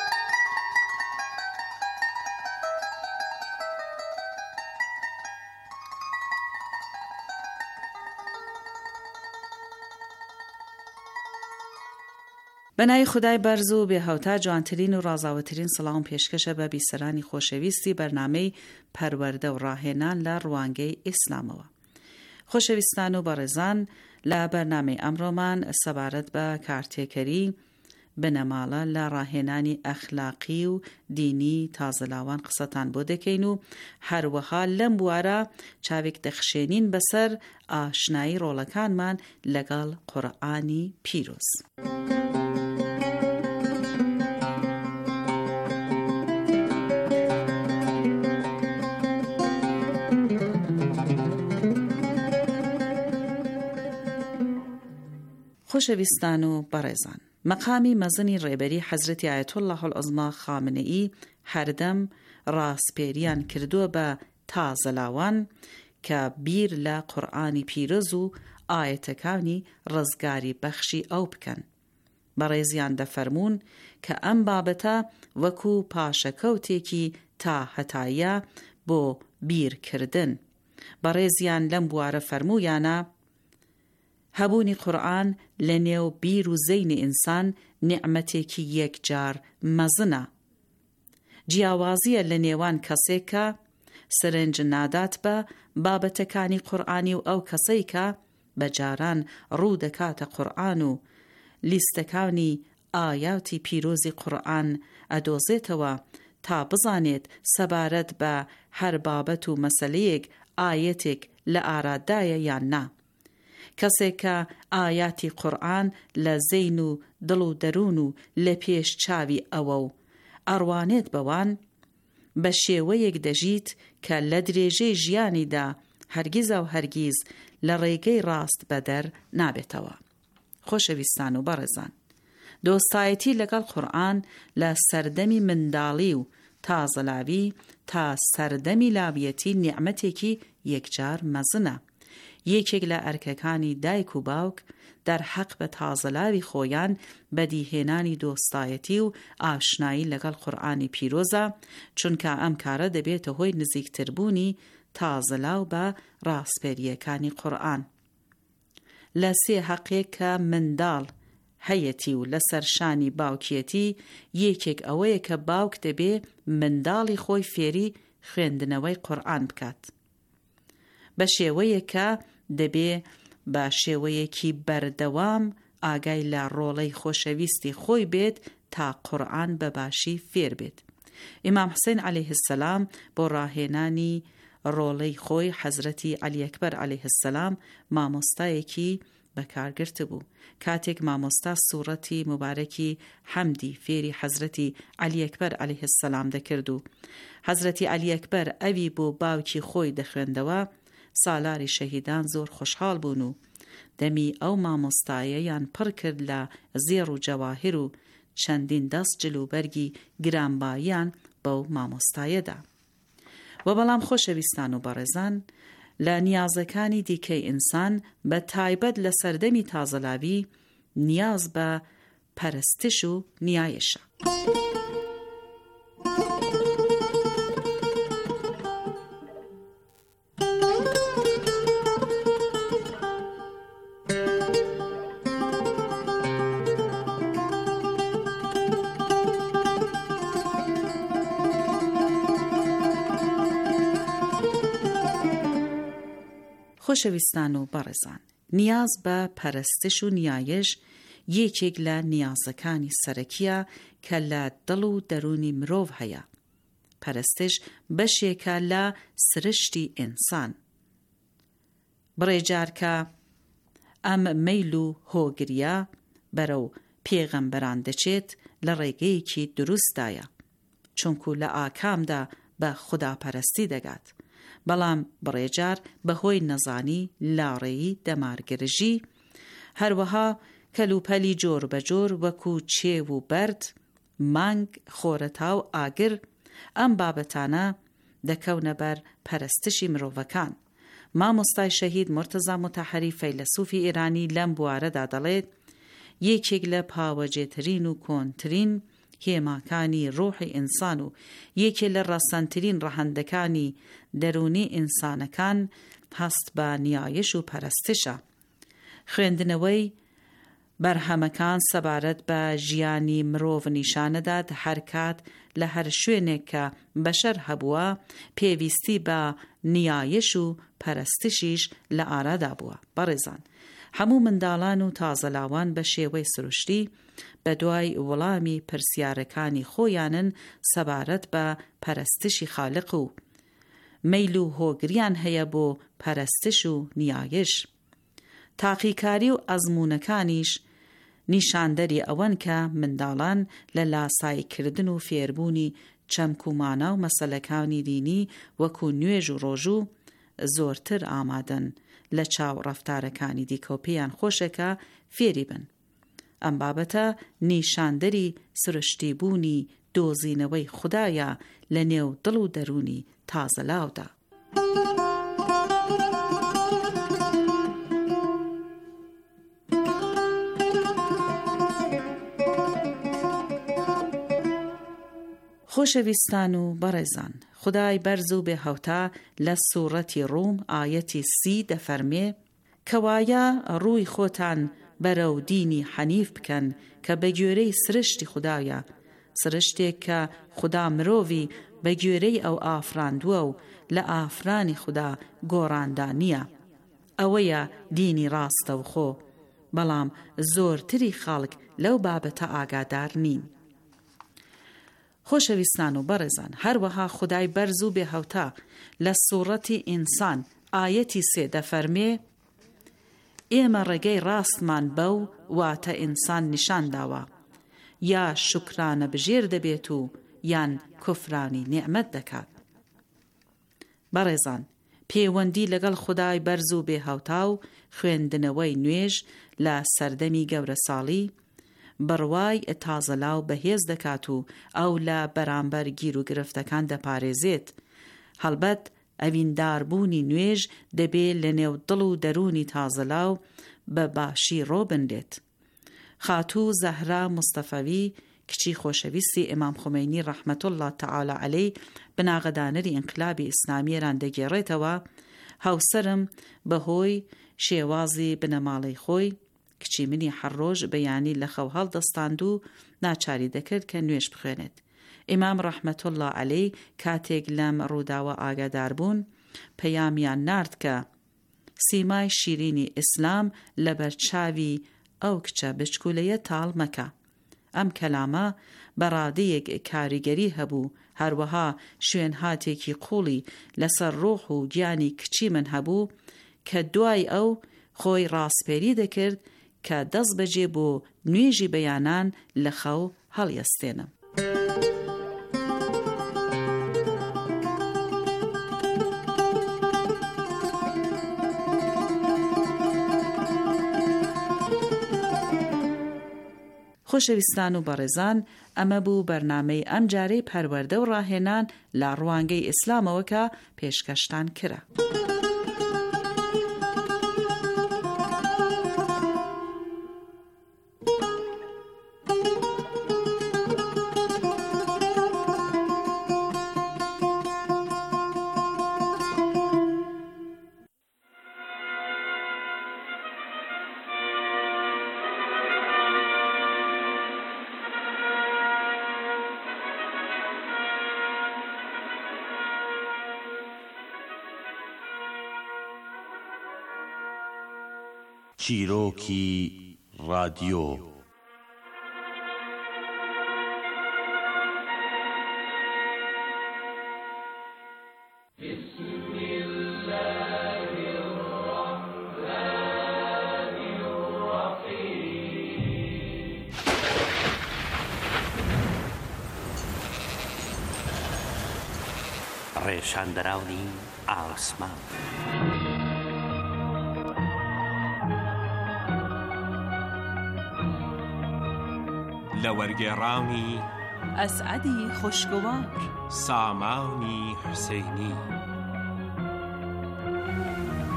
بەنای خودای بەرز و بێهەوتا جوانترین و ڕازاوەترین سڵاو پێشکەشە بە بیسەرانی خۆشەویستی بەرنامەی پەروەردە و ڕاهێنان لە ڕوانگەی ئیسلامەوە. خۆشەویستان و بەڕێزان، لە بەرنامەی ئەمڕۆمان سەبارەت بە کارتێکەری بنەماڵە لە ڕاهێنانی ئەخلاقی و دینی تازەلاوان قسەتان بۆ دەکەین و هەروەها لەم بوارە چاوێک دەخشێنین بەسەر ئاشنایی ڕۆڵەکانمان لەگەڵ قورئانی پیرۆز. خۆشەویستان و بەڕێزان، مەقامی مەزنی ڕێبەری حەزرەتی ئایەتوڵڵاه العوزما خامنەئی هەردەم ڕاستپێریان کردووە بە تازەلاوان کە بیر لە قورئانی پیرۆز و ئاەتەکانی ڕزگاری بەخشی ئەو بکەن. بەڕێزیان دەفەرموون کە ئەم بابەتە وەکو پاشەکەوتێکی تا هەتایە بۆ بیرکردن. بەڕێزیان لەم بوارە فەرموویانە هەبوونی قورئان لە نێو بیر و زەینی ئینسان نیعمەتێکی یەکجار مەزنە. جیاوازیە لە نێوان کەسێکە سرنج نادات بە بابەتەکانی قورئانی و ئەو کەسێکە بەجاران ڕوو دەکاتە قورئان و لیستەکانی ئایاتی پیرۆزی قورئان ئەدۆزێتەوە تا بزانێت سەبارەت بە هەر بابەت و مەسەلەیەک ئایەتێک لە ئارادایە یان نا. کەسێک کە ئایاتی قورئان لە زەین و دڵ و دەروون و لە پێش چاوی ئەوە و ئەڕوانێت بەوان بە شێوەیەک دەژیت کە لە درێژەی ژیانیدا هەرگیز و هەرگیز لە ڕێگەی ڕاست بەدەر نابێتەوە. خۆشەویستان و بەڕێزان، دۆستایەتی لەگەڵ قورئان لە سەردەمی منداڵی و تازەلاوی تا سەردەمی لاویەتی نیعمەتێکی یەکجار مەزنە. یەکێک لە ئەرکەکانی دایک و باوک دەرحەق بە تازەلاوی خۆیان بەدیهێنانی دۆستایەتی و ئاشنایی لەگەڵ قورئانی پیرۆزە، چونکە ئەم کارە دەبێتە هۆی نزیکتربوونی تازەلاو بە ڕاستپێریەکانی قورئان. لە سێ حەقێک کە منداڵ هەیەتی و لەسەر شانی باوکیەتی، یەکێک ئەوەیە کە باوک دەبێ منداڵی خۆی فێری خوێندنەوەی قورئان بکات، بە شێوەیەکە دەبێ بە شێوەیەکی بەردەوام ئاگای لە ڕۆڵەی خۆشەویستی خۆی بێت تا قورئان بەباشی فێر بێت. ئیمام حوسێن عەلەیه السەلام بۆ ڕاهێنانی ڕۆڵەی خۆی حەزرەتی عەلی ئەکبەر عەلەیه السەلام مامۆستایەکی بەکارگرت بوو. کاتێک مامۆستا سوورەتی مبارەکی حەمدی فێری حەزرەتی عەلی ئەکبەر عەلەیه السەلام دەکرد و حەزرەتی عەلی ئەکبەر ئەوی بۆ باوکی خۆی دەخوێندەوە، سالاری شەهیدان زۆر خۆشحاڵ بوون و دەمی ئەو مامۆستایەیان پڕ کرد لە زێڕ و جەواهر و چەندین دەست جلوبەرگی گرانباییان بەو مامۆستایەدا. و بەڵام خۆشەویستان و بەڕێزان، لە نیازەکانی دیکەی ئینسان بە تایبەت لە سەردەمی تازەلاوی نیاز بە پەرستش و نیایشە. خۆشەویستان و بەڕێزان، نیاز بە پەرستش و نیایش یەکێک لە نیازەکانی سەرەکیە کە لە دڵ و دەرونی مرۆڤ هەیە. پەرستش بەشێکە لە سرشتی ئینسان. بڕێجار کە ئەم مەیل و هۆگریە بەرەو پێغەمبەران دەچێت لە ڕێگەیەکی دروستایە، چونکو لە ئاکامدا بە خوداپەرستی دەگات. بەڵام بڕێجار بەهۆی نەزانی، لاڕێیی، دەمارگرژی، هەروەها کەلوپەلی جۆر بەجۆر وەکو چێو و بەرد، مانگ، خۆرەتا و ئاگر ئەم بابەتانە دەکەونە بەر پەرستشی مرۆڤەکان. مامۆستای شەهید مرتزا متەحەری فەیلسوفی ئێرانی لەم بوارەدا دەڵێت یەکێک لە پاوەجێترین و کۆنترین هێماکانی ڕۆحی ئینسان و یەکێ لە ڕەسەنترین ڕەهەندەکانی دەرونی ئینسانەکان هەست بە نیایش و پەرستشە. خوێندنەوەی بەرهەمەکان سەبارەت بە ژیانی مرۆڤ نیشانەدات هەر کات لە هەر شوێنێک کە بەشەر هەبووە پێویستی بە نیایش و پەرستشیش لە ئارادا بووە. بەڕێزان، هەموو منداڵان و تازەلاوان بە شێوەی سروشتی بە دوای وەڵامی پرسیارەکانی خۆیانن سەبارەت بە پەرستشی خالق و مەیل و هۆگریان هەیە بۆ پەرستش و نیایش. تاقیکاری و ئەزمونەکانیش نیشاندەری ئەوەن کە منداڵان لە لاسایکردن و فێربوونی چەمکومانە و مەسەلەکانی دینی وەکو نوێژ و ڕۆژوو زۆرتر ئامادەن لە چاو ڕەفتارەکانی دیکۆپیان خۆشەکە فێری بن. ئەم بابەتە نیشاندەری سرشتی بوونی دۆزینەوەی خودایە لە نێو دڵ و دەرونی تازەلاودا. خۆشەویستان و بەڕێزان، خودای بەرز و بێهەوتا لە سوورەتی ڕوم ئایەتی سی دەفەرمێ کەوایە ڕووی خۆتان بەرەو دینی حەنیف بکەن کە بە گوێرەی سرشتی خودایە، سرشتێک کە خوددا مرۆڤی بە گوێرەی ئەو ئافراندووە و لە ئافرانی خوددا گۆڕاندا نییە. ئەوەیە دینی ڕاستە و خۆ، بەڵام زۆرتری خەڵک لەو بابەتە ئاگادار نین. خۆشەویستان و بەڕێزان، هەروەها خودای بەرز و بێهەوتا لە سوورەتی ئینسان ئایەتی سێ دەفەرمێ ئێمە ڕێگەی ڕاستمان بەو واتە ئینسان نیشان داوە، یا شوکرانە بژێر دەبێت و یان کوفرانی نعمەت دەکات. بەڕێزان، پەیوەندی لەگەڵ خودای بەرز و بێهەوتا و خوێندنەوەی نوێژ لە سەردەمی گەورە ساڵی بڕوای تازەلاو بەهێز دەکات و ئەو لە بەرامبەر گیر و گرفتەکان دەپارێزێت. هەڵبەت ئەوینداربوونی نوێژ دەبێت لە نێو دڵ و دەرونی تازەلاو بە باشی ڕۆبندێت. خاتوو زەهرا مستەفەوی کچی خۆشەویستی ئیمام خومینی ڕەحمەت الله تعالی عەلەی بناغەدانەری ئینقلابی ئیسلامی ئێران دەگێڕێتەوە. هاوسەرم بەهۆی شێوازی بنەماڵەی خۆی کچی منی هەڕۆژ بەیانی لە خەو هەڵدەستاند و ناچاری دەکرد کە نوێژ بخوێنێت. ئیمام ڕەحمەت الله عەلەی کاتێک لەم ڕووداوە ئاگادار بوون پەیامیان نارد کە سیمای شیرینی ئیسلام لە بەرچاوی ئەو کچە بچکولەیە تاڵ مەکە. ئەم کەلامە بەڕادەیەک کاریگەری هەبوو، هەروەها شوێن هاتێکی قوڵی لەسەر ڕۆح و گیانی کچی من هەبوو کە دوای ئەو خۆی ڕاستپێری دەکرد کە دەست بەجێ بۆ نوێژی بەیانان لە خەو هەڵیەستێنم. خۆشەویستان و بەڕێزان، ئەمە بوو بەرنامەی ئەم جارەی پەروەردە و ڕاهێنان لە ڕوانگەی ئیسلامەوە کە پێشکەشتان کرا. چیرۆکی رادیۆ. ڕێشاندەراونی ئاسمان. لە وەرگێڕانی ئەسعەدی خوشگوار، سامانی حوسێنی.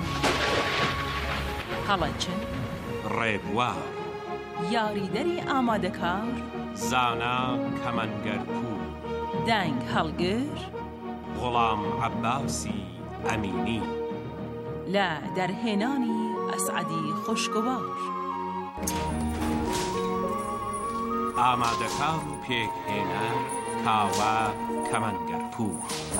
هەڵەچن ڕێبوار یاریدەری ئامادەکار زانا کەمەنگەرپوو دەنگ هەڵگر غوڵام عەباسی ئەمینی لە دەرهێنانی ئەسعەدی خوشکوار ئامادەکار و پێکهێنەر کاوە کەمەنگەرپوو.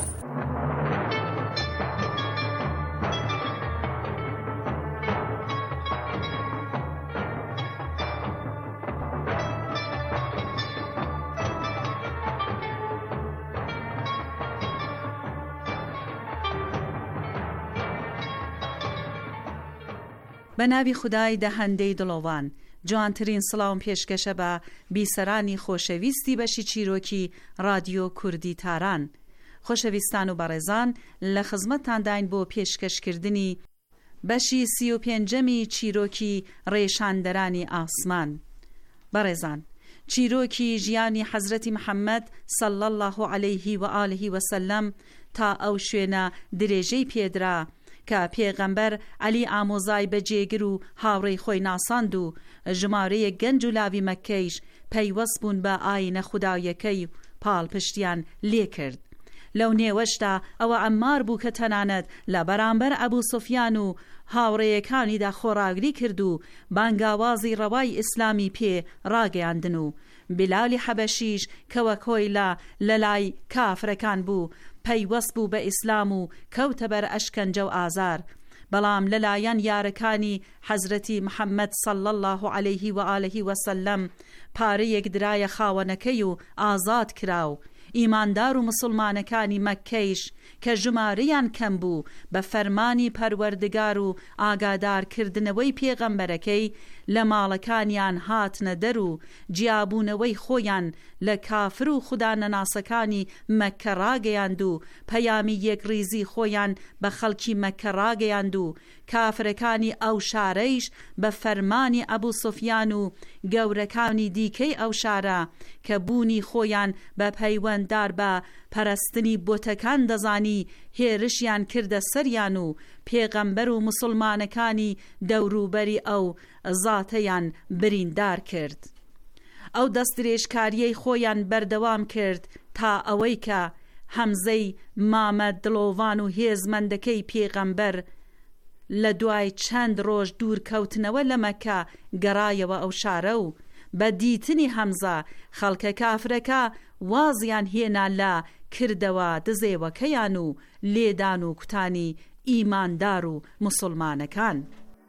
بە ناوی خودای دەهەندەی دڵۆوان جوانترین سڵاوم پێشکەشە بە بیسەرانی خۆشەویستی بەشی چیرۆکی رادیۆ کوردی تاران. خۆشەویستان و بەڕێزان، لە خزمەتتانداین بۆ پێشکەشکردنی بەشی سی و پێنجەمی چیرۆکی ڕێشاندەرانی ئاسمان. بەڕێزان، چیرۆکی ژیانی حەزرەتی محەممەد صلی الله علیه و آله و سلم تا ئەو شوێنە درێژەی پێدرا کە پێغەمبەر عەلی ئامۆزای بەجێگر و هاوڕێی خۆی ناساند و ژمارەیە گەنج و لاوی مەکەیش پەیوەست بوون بە ئاینە خوداویەکەی پاڵپشتیان لێ کرد. لەو نێوەشدا ئەوە ئەمار بوو کە تەنانەت لە بەرامبەر ئەبوو سوفیان و هاوڕێیەکانیدا خۆڕاگری کرد و بانگاوازی ڕەوای ئیسلامی پێ ڕاگەیاندن و بلالی حەبەشیش کەوە کۆی لە لەلای کافرەکان بوو پەیوەست بوو بە ئیسلام و کەوتە بەر ئەشکەنجە و ئازار. بەڵام لەلایەن یارەکانی حەزرەتی محەممەد صلی الله علیه و آله و سلم پارەیەک درایە خاوەنەکەی و ئازاد کراو. ئیماندار و مسلمانەکانی مەککەیش کە ژمارەیان کەم بوو بە فەرمانی پەروەردگار و ئاگادارکردنەوەی پێغەمبەرەکەی لە ماڵەکانیان هاتنە دەر و جیابوونەوەی خۆیان لە کافر و خودانەناسەکانی مەککە ڕاگەیاند و پەیامی یەکڕیزی خۆیان بە خەڵکی مەککە ڕاگەیاند و کافرەکانی ئەو شارەیش بە فەرمانی ئەبوو سوفیان و گەورەکانی دیکەی ئەو شارە کە بوونی خۆیان بە پەیوەنددار بە پەرستنی بۆتەکان دەزانی هێرشیان کردە سەریان و پێغەمبەر و مسلمانەکانی دەوروبەری ئەو زاتەیان بریندار کرد. ئەو دەستدرێژکاریەی خۆیان بەردەوام کرد تا ئەوەی کە هەمزەی مامە دڵۆڤان و هێزمەندەکەی پێغەمبەر لە دوای چەند ڕۆژ دوورکەوتنەوە لە مەککە گەڕایەوە ئەو شارە و بە دیتنی هەمزە خەڵکە کافرەکە وازیان هێنا لە کردەوە دزێوەکەیان و لێدان و کوتانی ئیماندار و مسلمانەکان.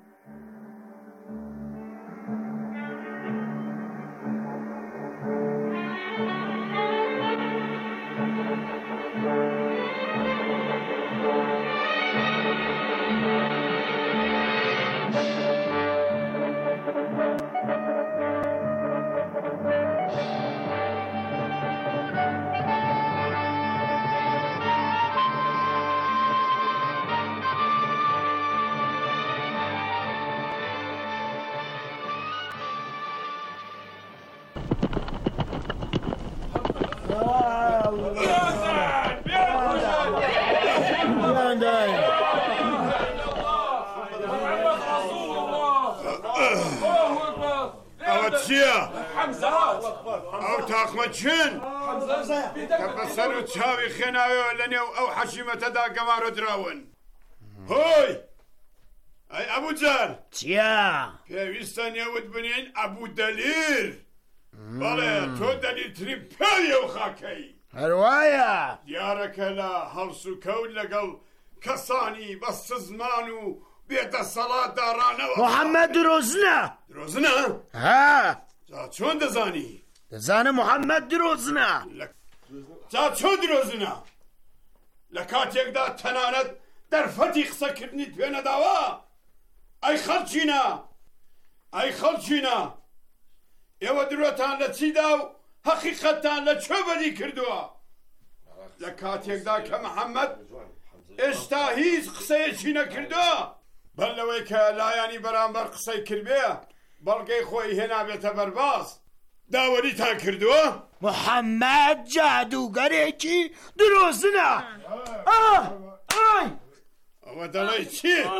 ئەو تاقمە چن کە بەسەر و چاوی خێناوێەوە لە نێو ئەو حەشیمەتەدا گەمارە دراون. هۆی ئەی ئەبوو جار چیا؟ پێویستە نێوت بنین ئەبوو دەلیر. بەڵێ تۆ دەلیرترین پێوی ئەو خاکەی. هەروایە دیارەکە لە هەڵس و کەوت لەگەڵ کەسانی بە سزمان و بێتە سەڵات داڕانەوە. محەممەد درۆزنە. درۆزنە؟ ها جا چۆن دەزانی؟ دەزانم محەممەد درۆزنە. جا چۆن درۆزنە؟ لە کاتێکدا تەنانەت دەرفەتی قسەکردنیت پێ نەداوە؟ ئەی خەڵچینە، ئەی خەڵچینە، ئێوە درۆتان لە چیدا و حەقیقەتتان لە کوێ بەدی کردووە؟ لە کاتێکدا کە محەممەد ئێستا هیچ قسەیەکی نەکردووە، بەر لەوەی کە لایانی بەرامبەر قسەی کردبێ بەڵگەی خۆی هێنابێتە بەرباز داوەریتان کردووە؟ محەممەد جادوگەرێکی درۆزنە. ئەوە دەڵێ چی؟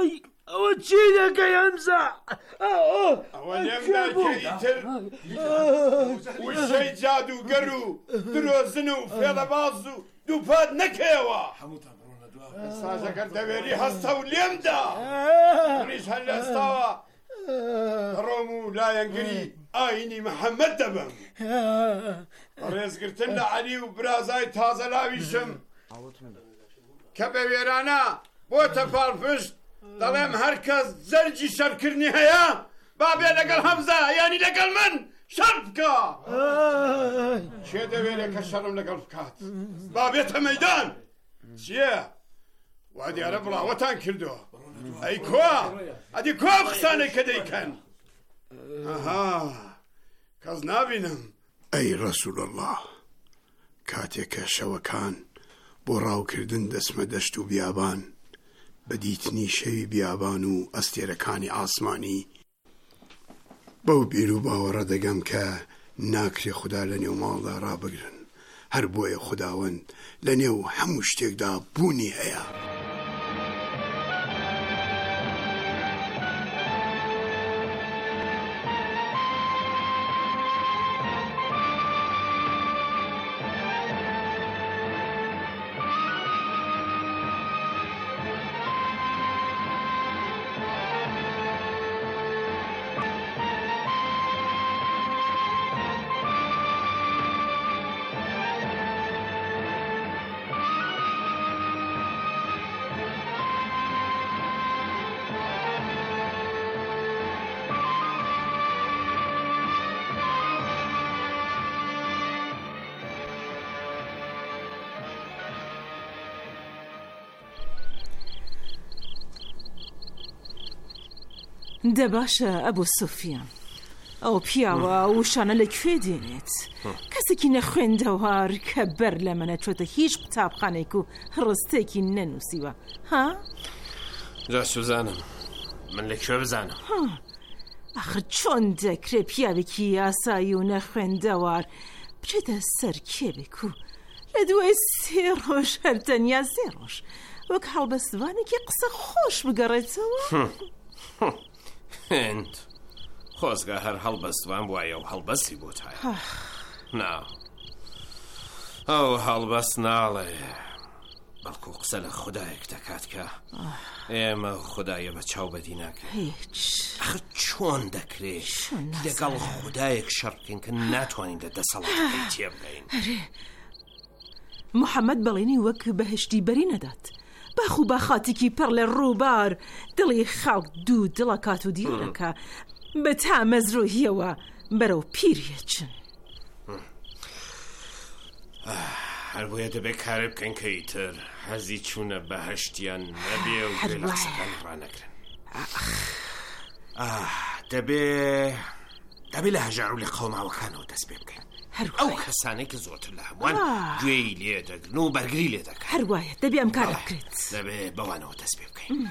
ئەوە چی دەکەی ئەمزە ئەوە لێمدا کەیتر وشەی جادوگەر و درۆزن و فێڵەباز و دووپات نەکەیەوە سازەکەر دەوێری هەستە و لێمدا منیش هەر لە ئێستاوە ڕۆم و لایەنگری ئاینی محەممەد دەبم ڕێزگرتن لە عەلی و برازای تازە لاویشم کە بە وێرانە بۆتە پاڵپشت دەڵێم هەر کەس زەرجی شەرکردنی هەیە بابێ لەگەڵ هەمزە یانی لەگەڵ من شەڕ بکە چێ دەوێت کە شەڕم لەگەڵ بکات بابێتە مەیدان چییە؟ وا دیارە بڵاوەتان کردووە ئەی کوا ئەدی کوا قسانەی کە دەیکەن ئەها کەس نابینم ئەی ڕەسوول الله کاتێکە شەوەکان بۆ ڕاوکردن دەسمە دەشت و بیابان بەدیتنی شەوی بیابان و ئەستێرەکانی ئاسمانی بەو بیر و باوەڕە دەگەم کە ناکرێ خوددا لە نێو ماڵدا ڕابگرن هەر بۆیە خوداوەند لە نێو هەموو شتێکدا بوونی هەیە دەباشە ئەبوو سوفیان ئەو پیاوە وشانە لەکوێ دێنێت کەسێکی نەخوێندەوار کە بەر لە منە چۆتە هیچ قوتابخانێک و ڕستێکی نەنووسیوە ها؟ جا سوزانم من لەکوێ بزانم ئەخر چۆن دەکرێت پیاوێکی یاسایی و نەخوێندەوار بچێتە سەر کێبێک و لە دوای سێ ڕۆژ هەرتەنیا سێ ڕۆژ وەک هەڵبەستوانێکی قسە خۆش بگەڕێتەوە هێند خۆزگا هەر هەڵبەستوان بووایە و هەڵبەستی بۆ تایە نا ئەو هەڵبەست ناڵێ بەڵکو قسە لە خودایەک دەکات کە ئێمە خودایە بە چاو بەدی ناکەین ئەخر چۆن دەکرێت لەگەڵ خودایەک شەڕکەین کە ناتوانین لە دەسەڵاتەکەی تێبگەین محەممەد بەڵێنی وەک بەهشتی بەری نەدات باخ و باخاتێکی پڕ لە ڕووبار دڵی خاک دوو دڵە کات و دیارەکە بە تا مەزرۆهیەوە بەرەو پیرێچن هەر بۆیە دەبێت کارێ بکەین کە ئیتر حەزی چوونە بەهشتیان نەبێ و گوێ لە قسەکان ڕانەگرن دەبێ دەبێ لە هەژار و لە قەوماوەکانەوە دەست پێ بکەین ئەو کەسانەی کە زۆرتر لە هەمووان گوێی لێ دەگرن و بەرگری لێ دەکەن هەروایە دەبێ ئەم کارە بکرێت دەبێ بەوانەوە دەست پێ بکەین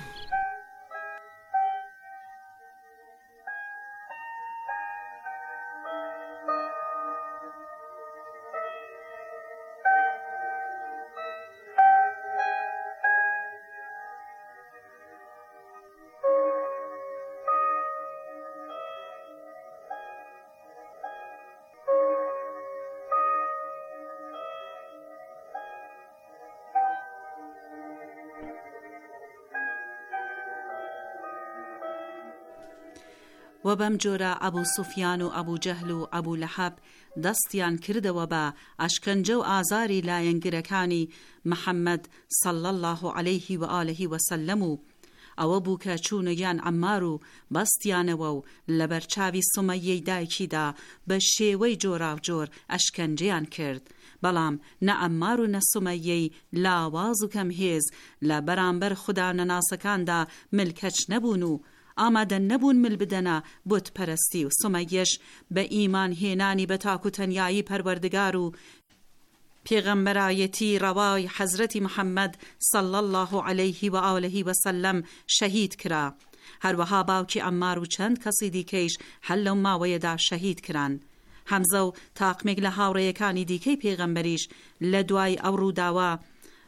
و بەم جۆرە ئەبوو سوفیان و ئەبوو جەهل و ئەبوو لەحەب دەستیان کردەوە بە ئەشکەنجە و ئازاری لایەنگرەکانی محەممەد صەڵی الله عەلەیه و ئالەه وسەلەم و ئەوە بوو کە چوونەیان عەمار و بەستیانەوە و لە بەرچاوی سومەیەی دایکیدا بە شێوەی جۆراوجۆر ئەشکەنجەیان کرد بەڵام نە عەمار و نە سومەیەی لاواز و کەمهێز لە بەرامبەر خوددا نەناسەکاندا ملکەچ نەبوون و ئامادە نەبوون مل بدەنە بتپەرستی و سومەیەش بە ئیمان هێنانی بە تاکوتەنیایی پەروەردگار و پێغەمبەرایەتی ڕەوای حەزرەتی محەممەد صەڵی الله عەلەیه و ئالەه وسەلەم شەهید کرا هەروەها باوکی عەمار و چەند کەسی دیکەیش هەر لەو ماوەیەدا شەهید کران هەمزە و تاقمێک لە هاوڕێیەکانی دیکەی پێغەمبەریش لە دوای ئەو ڕووداوە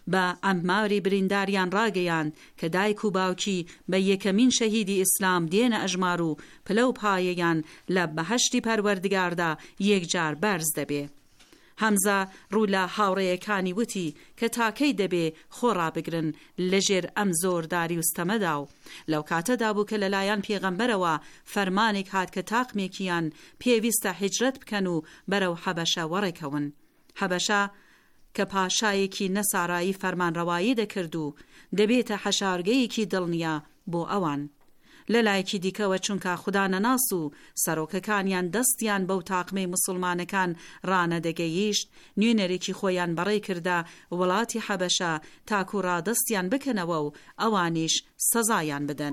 بە ئەمماری برینداریان ڕاگەیاند کە دایک و باوکی بە یەکەمین شەهیدی ئیسلام دێنە ئەژمار و پلە و پایەیان لە بەهەشتی پەروەردگاردا یەکجار بەرز دەبێ. هەمزە ڕوو لە هاوڕێیەکانی وتی کە تاکەی دەبێ خۆڕابگرن لەژێر ئەم زۆرداری وستەمەدا و لەو کاتەدا بوو کە لەلایەن پێغەمبەرەوە فەرمانێک هات کە تاقمێکیان پێویستە هیجرەت بکەن و بەرەو حەبەشە وەڕێکەون. حەبەشە کە پاشایەکی نەسارایی فەرمانڕەوایی دەکرد و دەبێتە حەشارگەیەکی دڵنیا بۆ ئەوان. لەلایەکی دیکەوە چونکە خوددا نەناس و سەرۆکەکانیان دەستیان بەو تاقمەی موسڵمانەکان ڕانەدەگەیشت، نوێنەرێکی خۆیان بەڕێ کردا وڵاتی حەبەشە تاکو ڕادەستیان بکەنەوە و ئەوانیش سەزایان بدەن.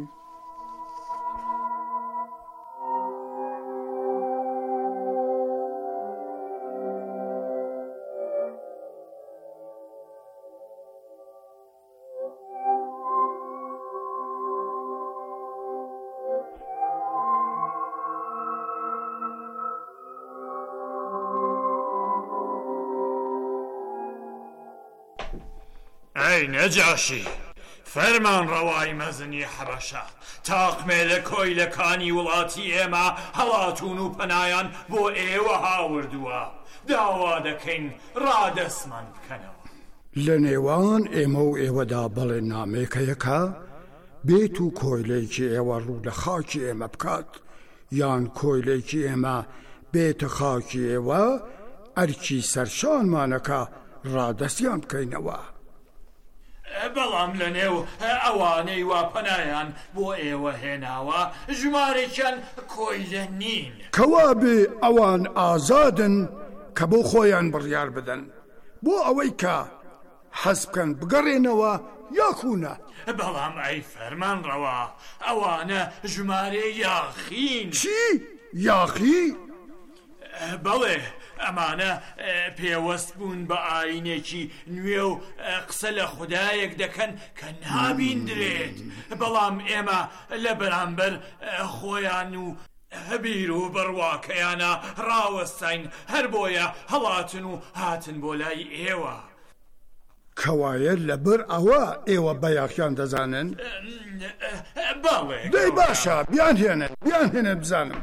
ئەی نەجاشی، فەرمان ڕەوای مەزنی حەبەشە تاقمێ لە کۆیلەکانی وڵاتی ئێمە هەڵاتون و پەنایان بۆ ئێوە هاوردووە، داوا دەکەین ڕادەسمان بکەنەوە. لە نێوان ئێمە و ئێوەدا بەڵێ نامێکەیەکە بێت و کۆیلێکی ئێوە ڕوو لە خاکی ئێمە بکات، یان کۆیلێکی ئێمە بێتە خاکی ئێوە ئەرکی سەرشانمانەکە ڕادەسیان بکەینەوە. بەڵام لە نێو ئەوانەی وا پەنایان بۆ ئێوە هێناوە ژمارێکیان کۆیلە نین، کەوا بێ ئەوان ئازادن کە بۆ خۆیان بڕیار بدەن بۆ ئەوەی کە حەز بکەن بگەڕێنەوە یاخونە. بەڵام ئەی فەرمان ڕەوا ئەوانە ژمارە یاخین. چی؟ یاخی؟ بەڵێ ئەمانە پێوەست بوون بە ئاینێکی نوێ و قسە لە خودایەک دەکەن کە نابیندرێت، بەڵام ئێمە لە بەرامبەر خۆیان و هەبیر و بڕواکەیانە ڕاوەستین، هەر بۆیە هەڵاتن و هاتن بۆ لای ئێوە. کەوایە لەبەر ئەوە ئێوە بەیاخیان دەزانن؟ بەڵێ دەی باشە بیان هێنن بیان هێنە بزانم.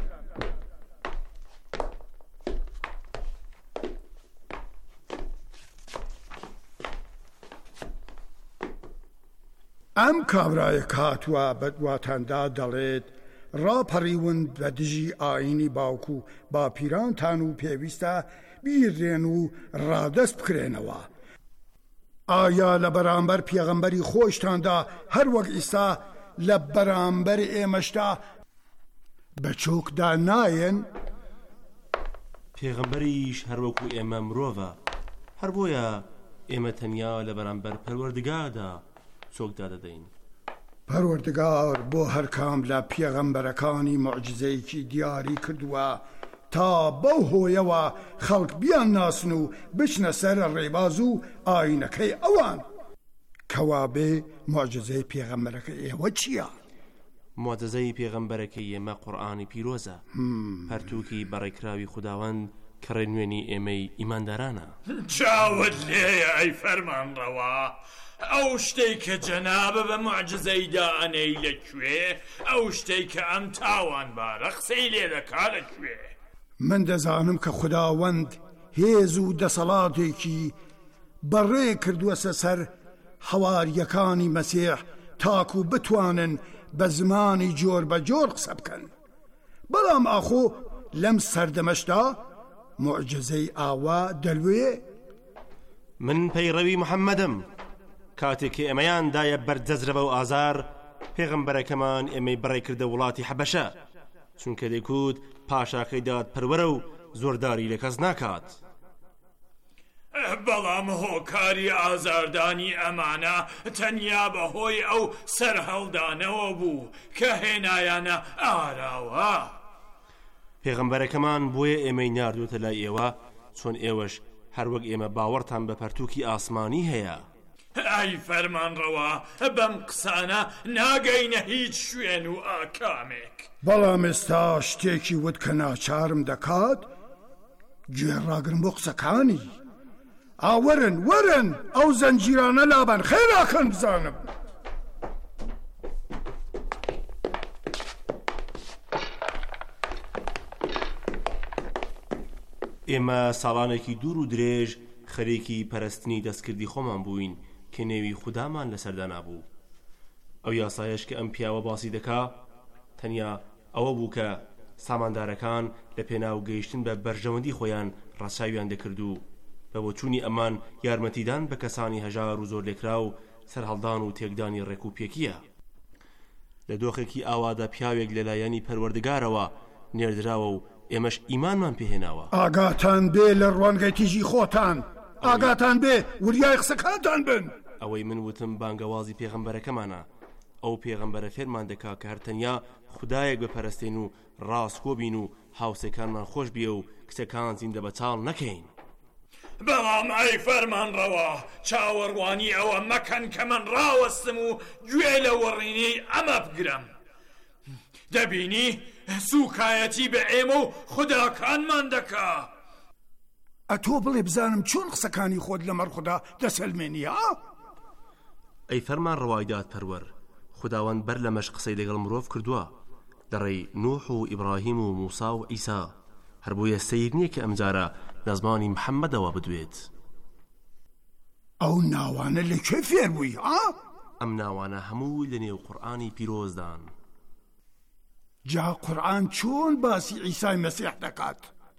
ئەم کابرایە کاتووە بەدواتاندا دەڵێت ڕاپەڕیون بە دژی ئاینی باوکو با پیرانتان و پێویستە بیرێن و ڕادەست بکرێنەوە. ئایا لە بەرامبەر پێغەمبەری خۆشتاندا هەر وەک ئیسا لە بەرامبەر ئێمەشتا بە چۆکدا نایەن؟ پێغەمبەریش هەر وەکو ئێمە مرۆڤە، هەر بۆیە ئێمە تەنیا لە بەرامبەر پەروەردگاردا چۆکدا دەدەین. پەروەردگار بۆ هەر کام لە پێغەمبەرەکانی موعجزەیەکی دیاری کردووە تا بەو هۆیەوە خەڵک بیان ناسن و بچنە سەر ڕێباز و ئاینەکەی ئەوان. کەوا بێ موعجزەی پێغەمبەرەکە ئێوە چییە؟ موعجزەی پێغەمبەرەکەی ئێمە قورئانی پیرۆزە، هەرتووکی بەڕێکراوی خوداوەند کە ڕێنوێنی ئێمەی ئیماندارانە. چاوت لێیە ئەی فەرمانڕەوا، ئەو شتەی کە جەنابە بە موعجزەیدا ئەنەی لەکوێ؟ ئەو شتەی کە ئەم تاوانبارە قسەی لێ دەکا لەکوێ؟ من دەزانم کە خوداوەند هێز و دەسەڵاتێکی بەڕێ کردووەسە سەر حەواریەکانی مەسیح تاکو بتوانن بە زمانی جۆر بە جۆر قسە بکەن. بەڵام ئاخۆ لەم سەردەمەشدا موعجزەی ئاوا دەلوێ؟ من پەیڕەوی محەممەدم، کاتێکی ئەمەیان دایە بەردەزرەوە و ئازار پێغەمبەرەکەمان ئێمەی بەڕێ کردە وڵاتی حەبەشە، چونکە دەیکوت پاشاکەی داد پەروەرە و زۆرداری لە کەس ناکات. بەڵام هۆکاری ئازاردانی ئەمانە تەنیا بەهۆی ئەو سەر هەڵدانەوە بوو کە هێنایانە ئاراوە. پێغەمبەرەکەمان بۆیە ئێمەی ناردوتە لای ئێوە چۆن ئێوەش هەر وەک ئێمە باوەڕتان بە پەرتووکی ئاسمانی هەیە. ئای فەرمانڕەوا بەم قسانە ناگەینە هیچ شوێن و ئاکامێک. بەڵام ئێستا شتێکی وت کە ناچارم دەکات گوێڕاگرم بۆ قسەکانی. ئاوەرن وەرن ئەو زەنجیرانە لابن خێراکەن بزانم. ئێمە ساڵانێکی دوور و درێژ خەریکی پەرستنی دەستکردی خۆمان بووین کە نێوی خودامان لەسەردا نابوو. ئەو یاسایەش کە ئەم پیاوە باسی دەکا تەنیا ئەوە بوو کە ساماندارەکان لە پێناو گەیشتن بە بەرژەوەندی خۆیان ڕاستاویان دەکرد و بە بۆچوونی ئەمان یارمەتیدان بە کەسانی هەژار و زۆر لێکرا و سەرهەڵدان و تێکدانی ڕێک و پێکیە. لە دۆخێکی ئاوادا پیاوێک لەلایەنی پەروەردگارەوە نێردراوە و ئێمەش ئیمانمان پێهێناوە. ئاگاتان بێ لە ڕوانگەی تیژی خۆتان، ئاگاتان بێ وریای قسەکانتان بن. ئەوەی من وتم بانگەوازی پێغەمبەرەکەمانە. ئەو پێغەمبەرە فێرمان دەکا کە هەرتەنیا خودایەک بپەرستێن و ڕاستکۆ بین و هاوسێکانمان خۆش بیە و کچەکان زیندە بەچاڵ نەکەین. بەڵام ئەی فەرمانڕەوا چاوەڕوانی ئەوە مەکەن کە من ڕاوەستم و گوێ لە وەڕینەی ئەمە بگرم. دەبینی سوکایەتی بە ئێمە و خوداکانمان دەکا. ئەتۆ بڵێ بزانم چۆن قسەکانی خۆت لە مەرخدا دەسەلمێنیە؟ ئەی فەرمان ڕەوایداد پەروەر، خداوەند بەر لەمەش قسەی لەگەڵ مرۆڤ کردووە دەڕێی نوح و ئیبراهیم و موسا و ئیسا، هەر بۆیە سەیر نییە کە ئەمجارە لە زمانی محەممەدەوە بدوێت. ئەو ناوانە لەکوێ فێر بووی؟ ئەم ناوانە هەموو لە نێو قورئانی پیرۆزدان. جا قورئان چۆن باسی عیسای مەسیح دەکات؟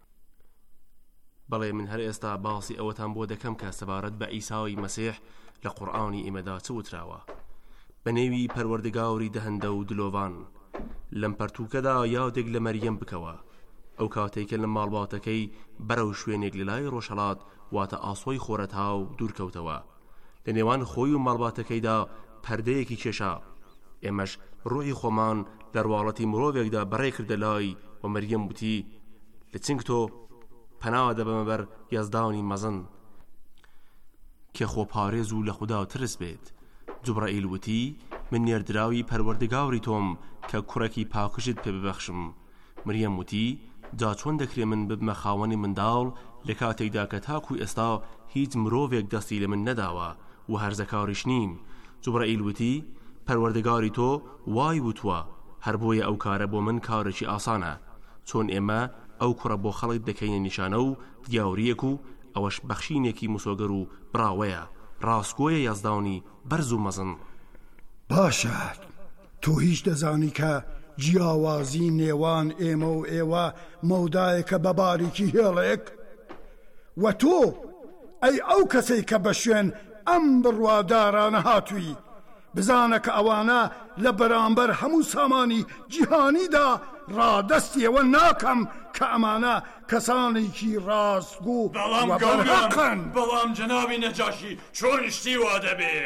بەڵێ من هەر ئێستا باسی ئەوەتان بۆ دەکەم کە سەبارەت بە ئیسای مەسیح لە قورئانی ئێمەدا چ وتراوە. بە نێوی پەروەردگاری دەهەندە و دلۆڤان لەم پەرتووکەدا یادێک لە مەریەم بکەوە، ئەو کاتێکە لە ماڵباتەکەی بەرەو شوێنێک لە لای ڕۆژهەڵات واتە ئاسۆی خۆرەتا و دوورکەوتەوە. لە نێوان خۆی و ماڵباتەکەیدا پەردەیەکی کێشا. ئێمەش ڕوحی خۆمان لە ڕواڵەتی مرۆڤێکدا بەڕێ کردە لای و مەریەم وتی لە چنگ تۆ پەناوە دەبەمە بەر یەزدانی مەزن کە خۆپارێز و لە خوددا ترس بێت. جوبرائیل وتی من نێردراوی پەروەردگاری تۆم کە کوڕێکی پاکوژت پێ ببەخشم. مریەم وتی جا چۆن دەکرێ من ببمە خاوەنی منداڵ لە کاتێکدا کە تاکو ئێستا هیچ مرۆڤێک دەستی لە من نەداوە و هەرزەکاریش نیم. جوبرائیل وتی پەروەردگاری تۆ وای وتووە، هەر بۆیە ئەو کارە بۆ من کارێکی ئاسانە، چۆن ئێمە ئەو کوڕە بۆ خەڵک دەکەینە نیشانە و دیاوریەک و ئەوەش بەخشینێکی مسۆگەر و براوەیە، ڕاستگۆیە یازدانی بەرز و مەزن. باشە تۆ هیچ دەزانی کە جیاوازی نێوان ئێمە و ئێوە مەودایەکە بە باریکی هێڵێک؟ و تۆ ئەی ئەو کەسەی کە بە شوێن ئەم بڕوادارانە هاتووی بزانە کە ئەوانە لە بەرامبەر هەموو سامانی جیهانیدا ڕادەستیەوە ناکەم کە ئەمانە کەسانێکی ڕاستگۆ بەڵام گەورەکەن. بەڵام جەنابی نەجاشی چۆن شتی وا دەبێ؟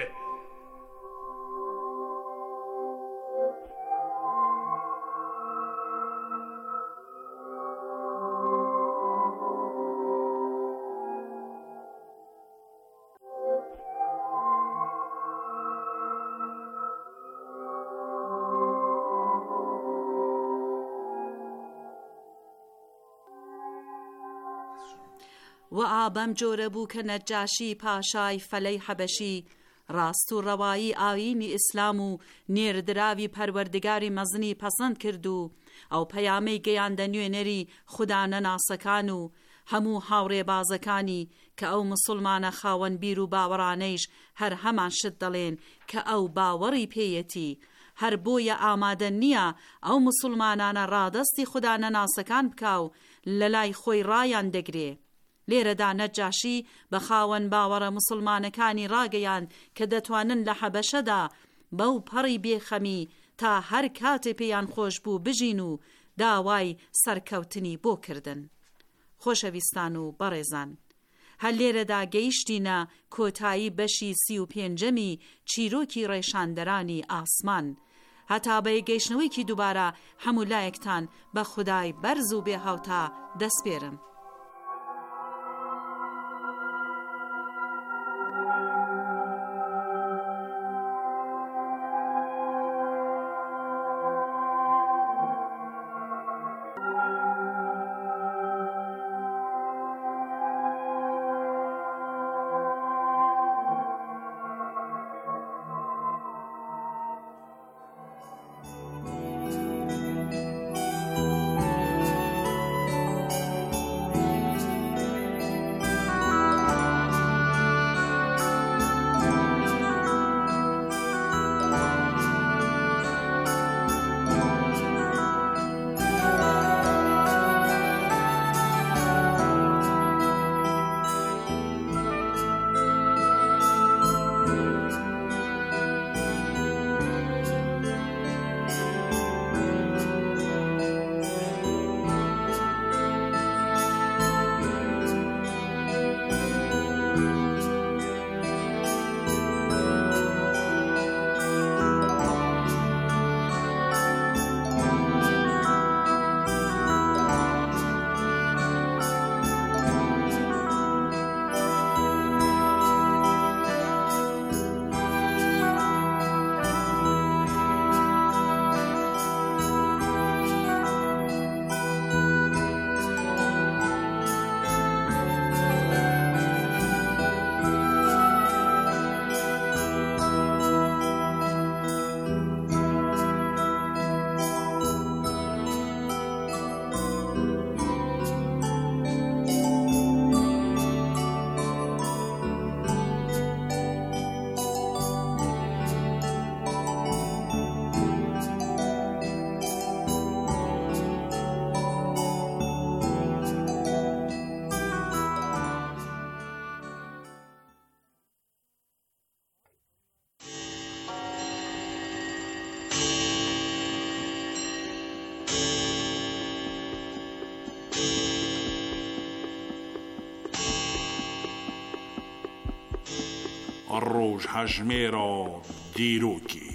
و ئابەم جۆرە بوو کە نەجاشی پاشای فەلەی حەبەشی ڕاست و ڕەوایی ئاینی ئیسلام و نێردراوی پەروەردگاری مەزنی پەسەند کرد و ئەو پەیامەی گەیاندە نوێنەری خودانە ناسەکان و هەموو هاوڕێبازەکانی کە ئەو مسلمانە خاوەن بیر و باوەڕانەیش هەر هەمان شت دەڵێن کە ئەو باوەڕی پێیەتی، هەر بۆیە ئامادە نییە ئەو مسلمانانە ڕادەستی خودانە ناسەکان بکا و لە لای خۆی ڕایان دەگرێ. لێرەدا نەجاشی بە خاوەن باوەڕە مسلمانەکانی ڕاگەیان کە دەتوانن لە حەبەشەدا بەو پەڕی بێخەمی تا هەر کاتێ پێیان خۆش بوو بژین و داوای سەرکەوتنی بۆ کردن. خۆشەویستان و بەڕێزان، هەر لێرەدا گەیشتینە کۆتایی بەشی سی و پێنجەمی چیرۆکی ڕێشاندەرانی ئاسمان. هەتا بە گەیشتنەوەیکی دووبارە هەموو لایەکتان بە خودای بەرز و بێهاوتا دەسپێرم. ڕۆژ هەژمێرە دیرۆکی.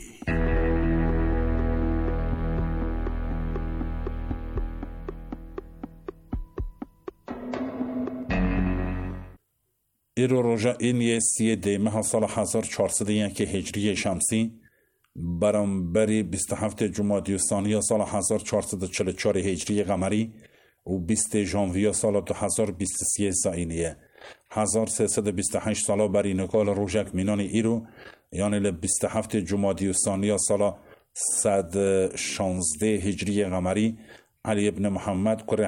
ئێرۆ ڕۆژە ئینیە سیە دەیمەها ساڵە حەزار چوارسەد و یەک هجریە شەمسی بەرامبەری بیست و هەفت جومادی الثانیە ساڵە حەزار چوارسەد و چل و چوار هجریە قەمەری و بیست ژانڤیە ساڵە دو هەزار بیست و سێ زاینیە هەزار سێسەد و بیست و هەشت ساڵە بەرینەکە لە ڕۆژێک مینانی ئیرۆ یانێ لە بیست و هەفت جومادی الثانیە ساڵە سەد و شانزدە هجریە قەمەری عەلی بن محەممەد کوڕی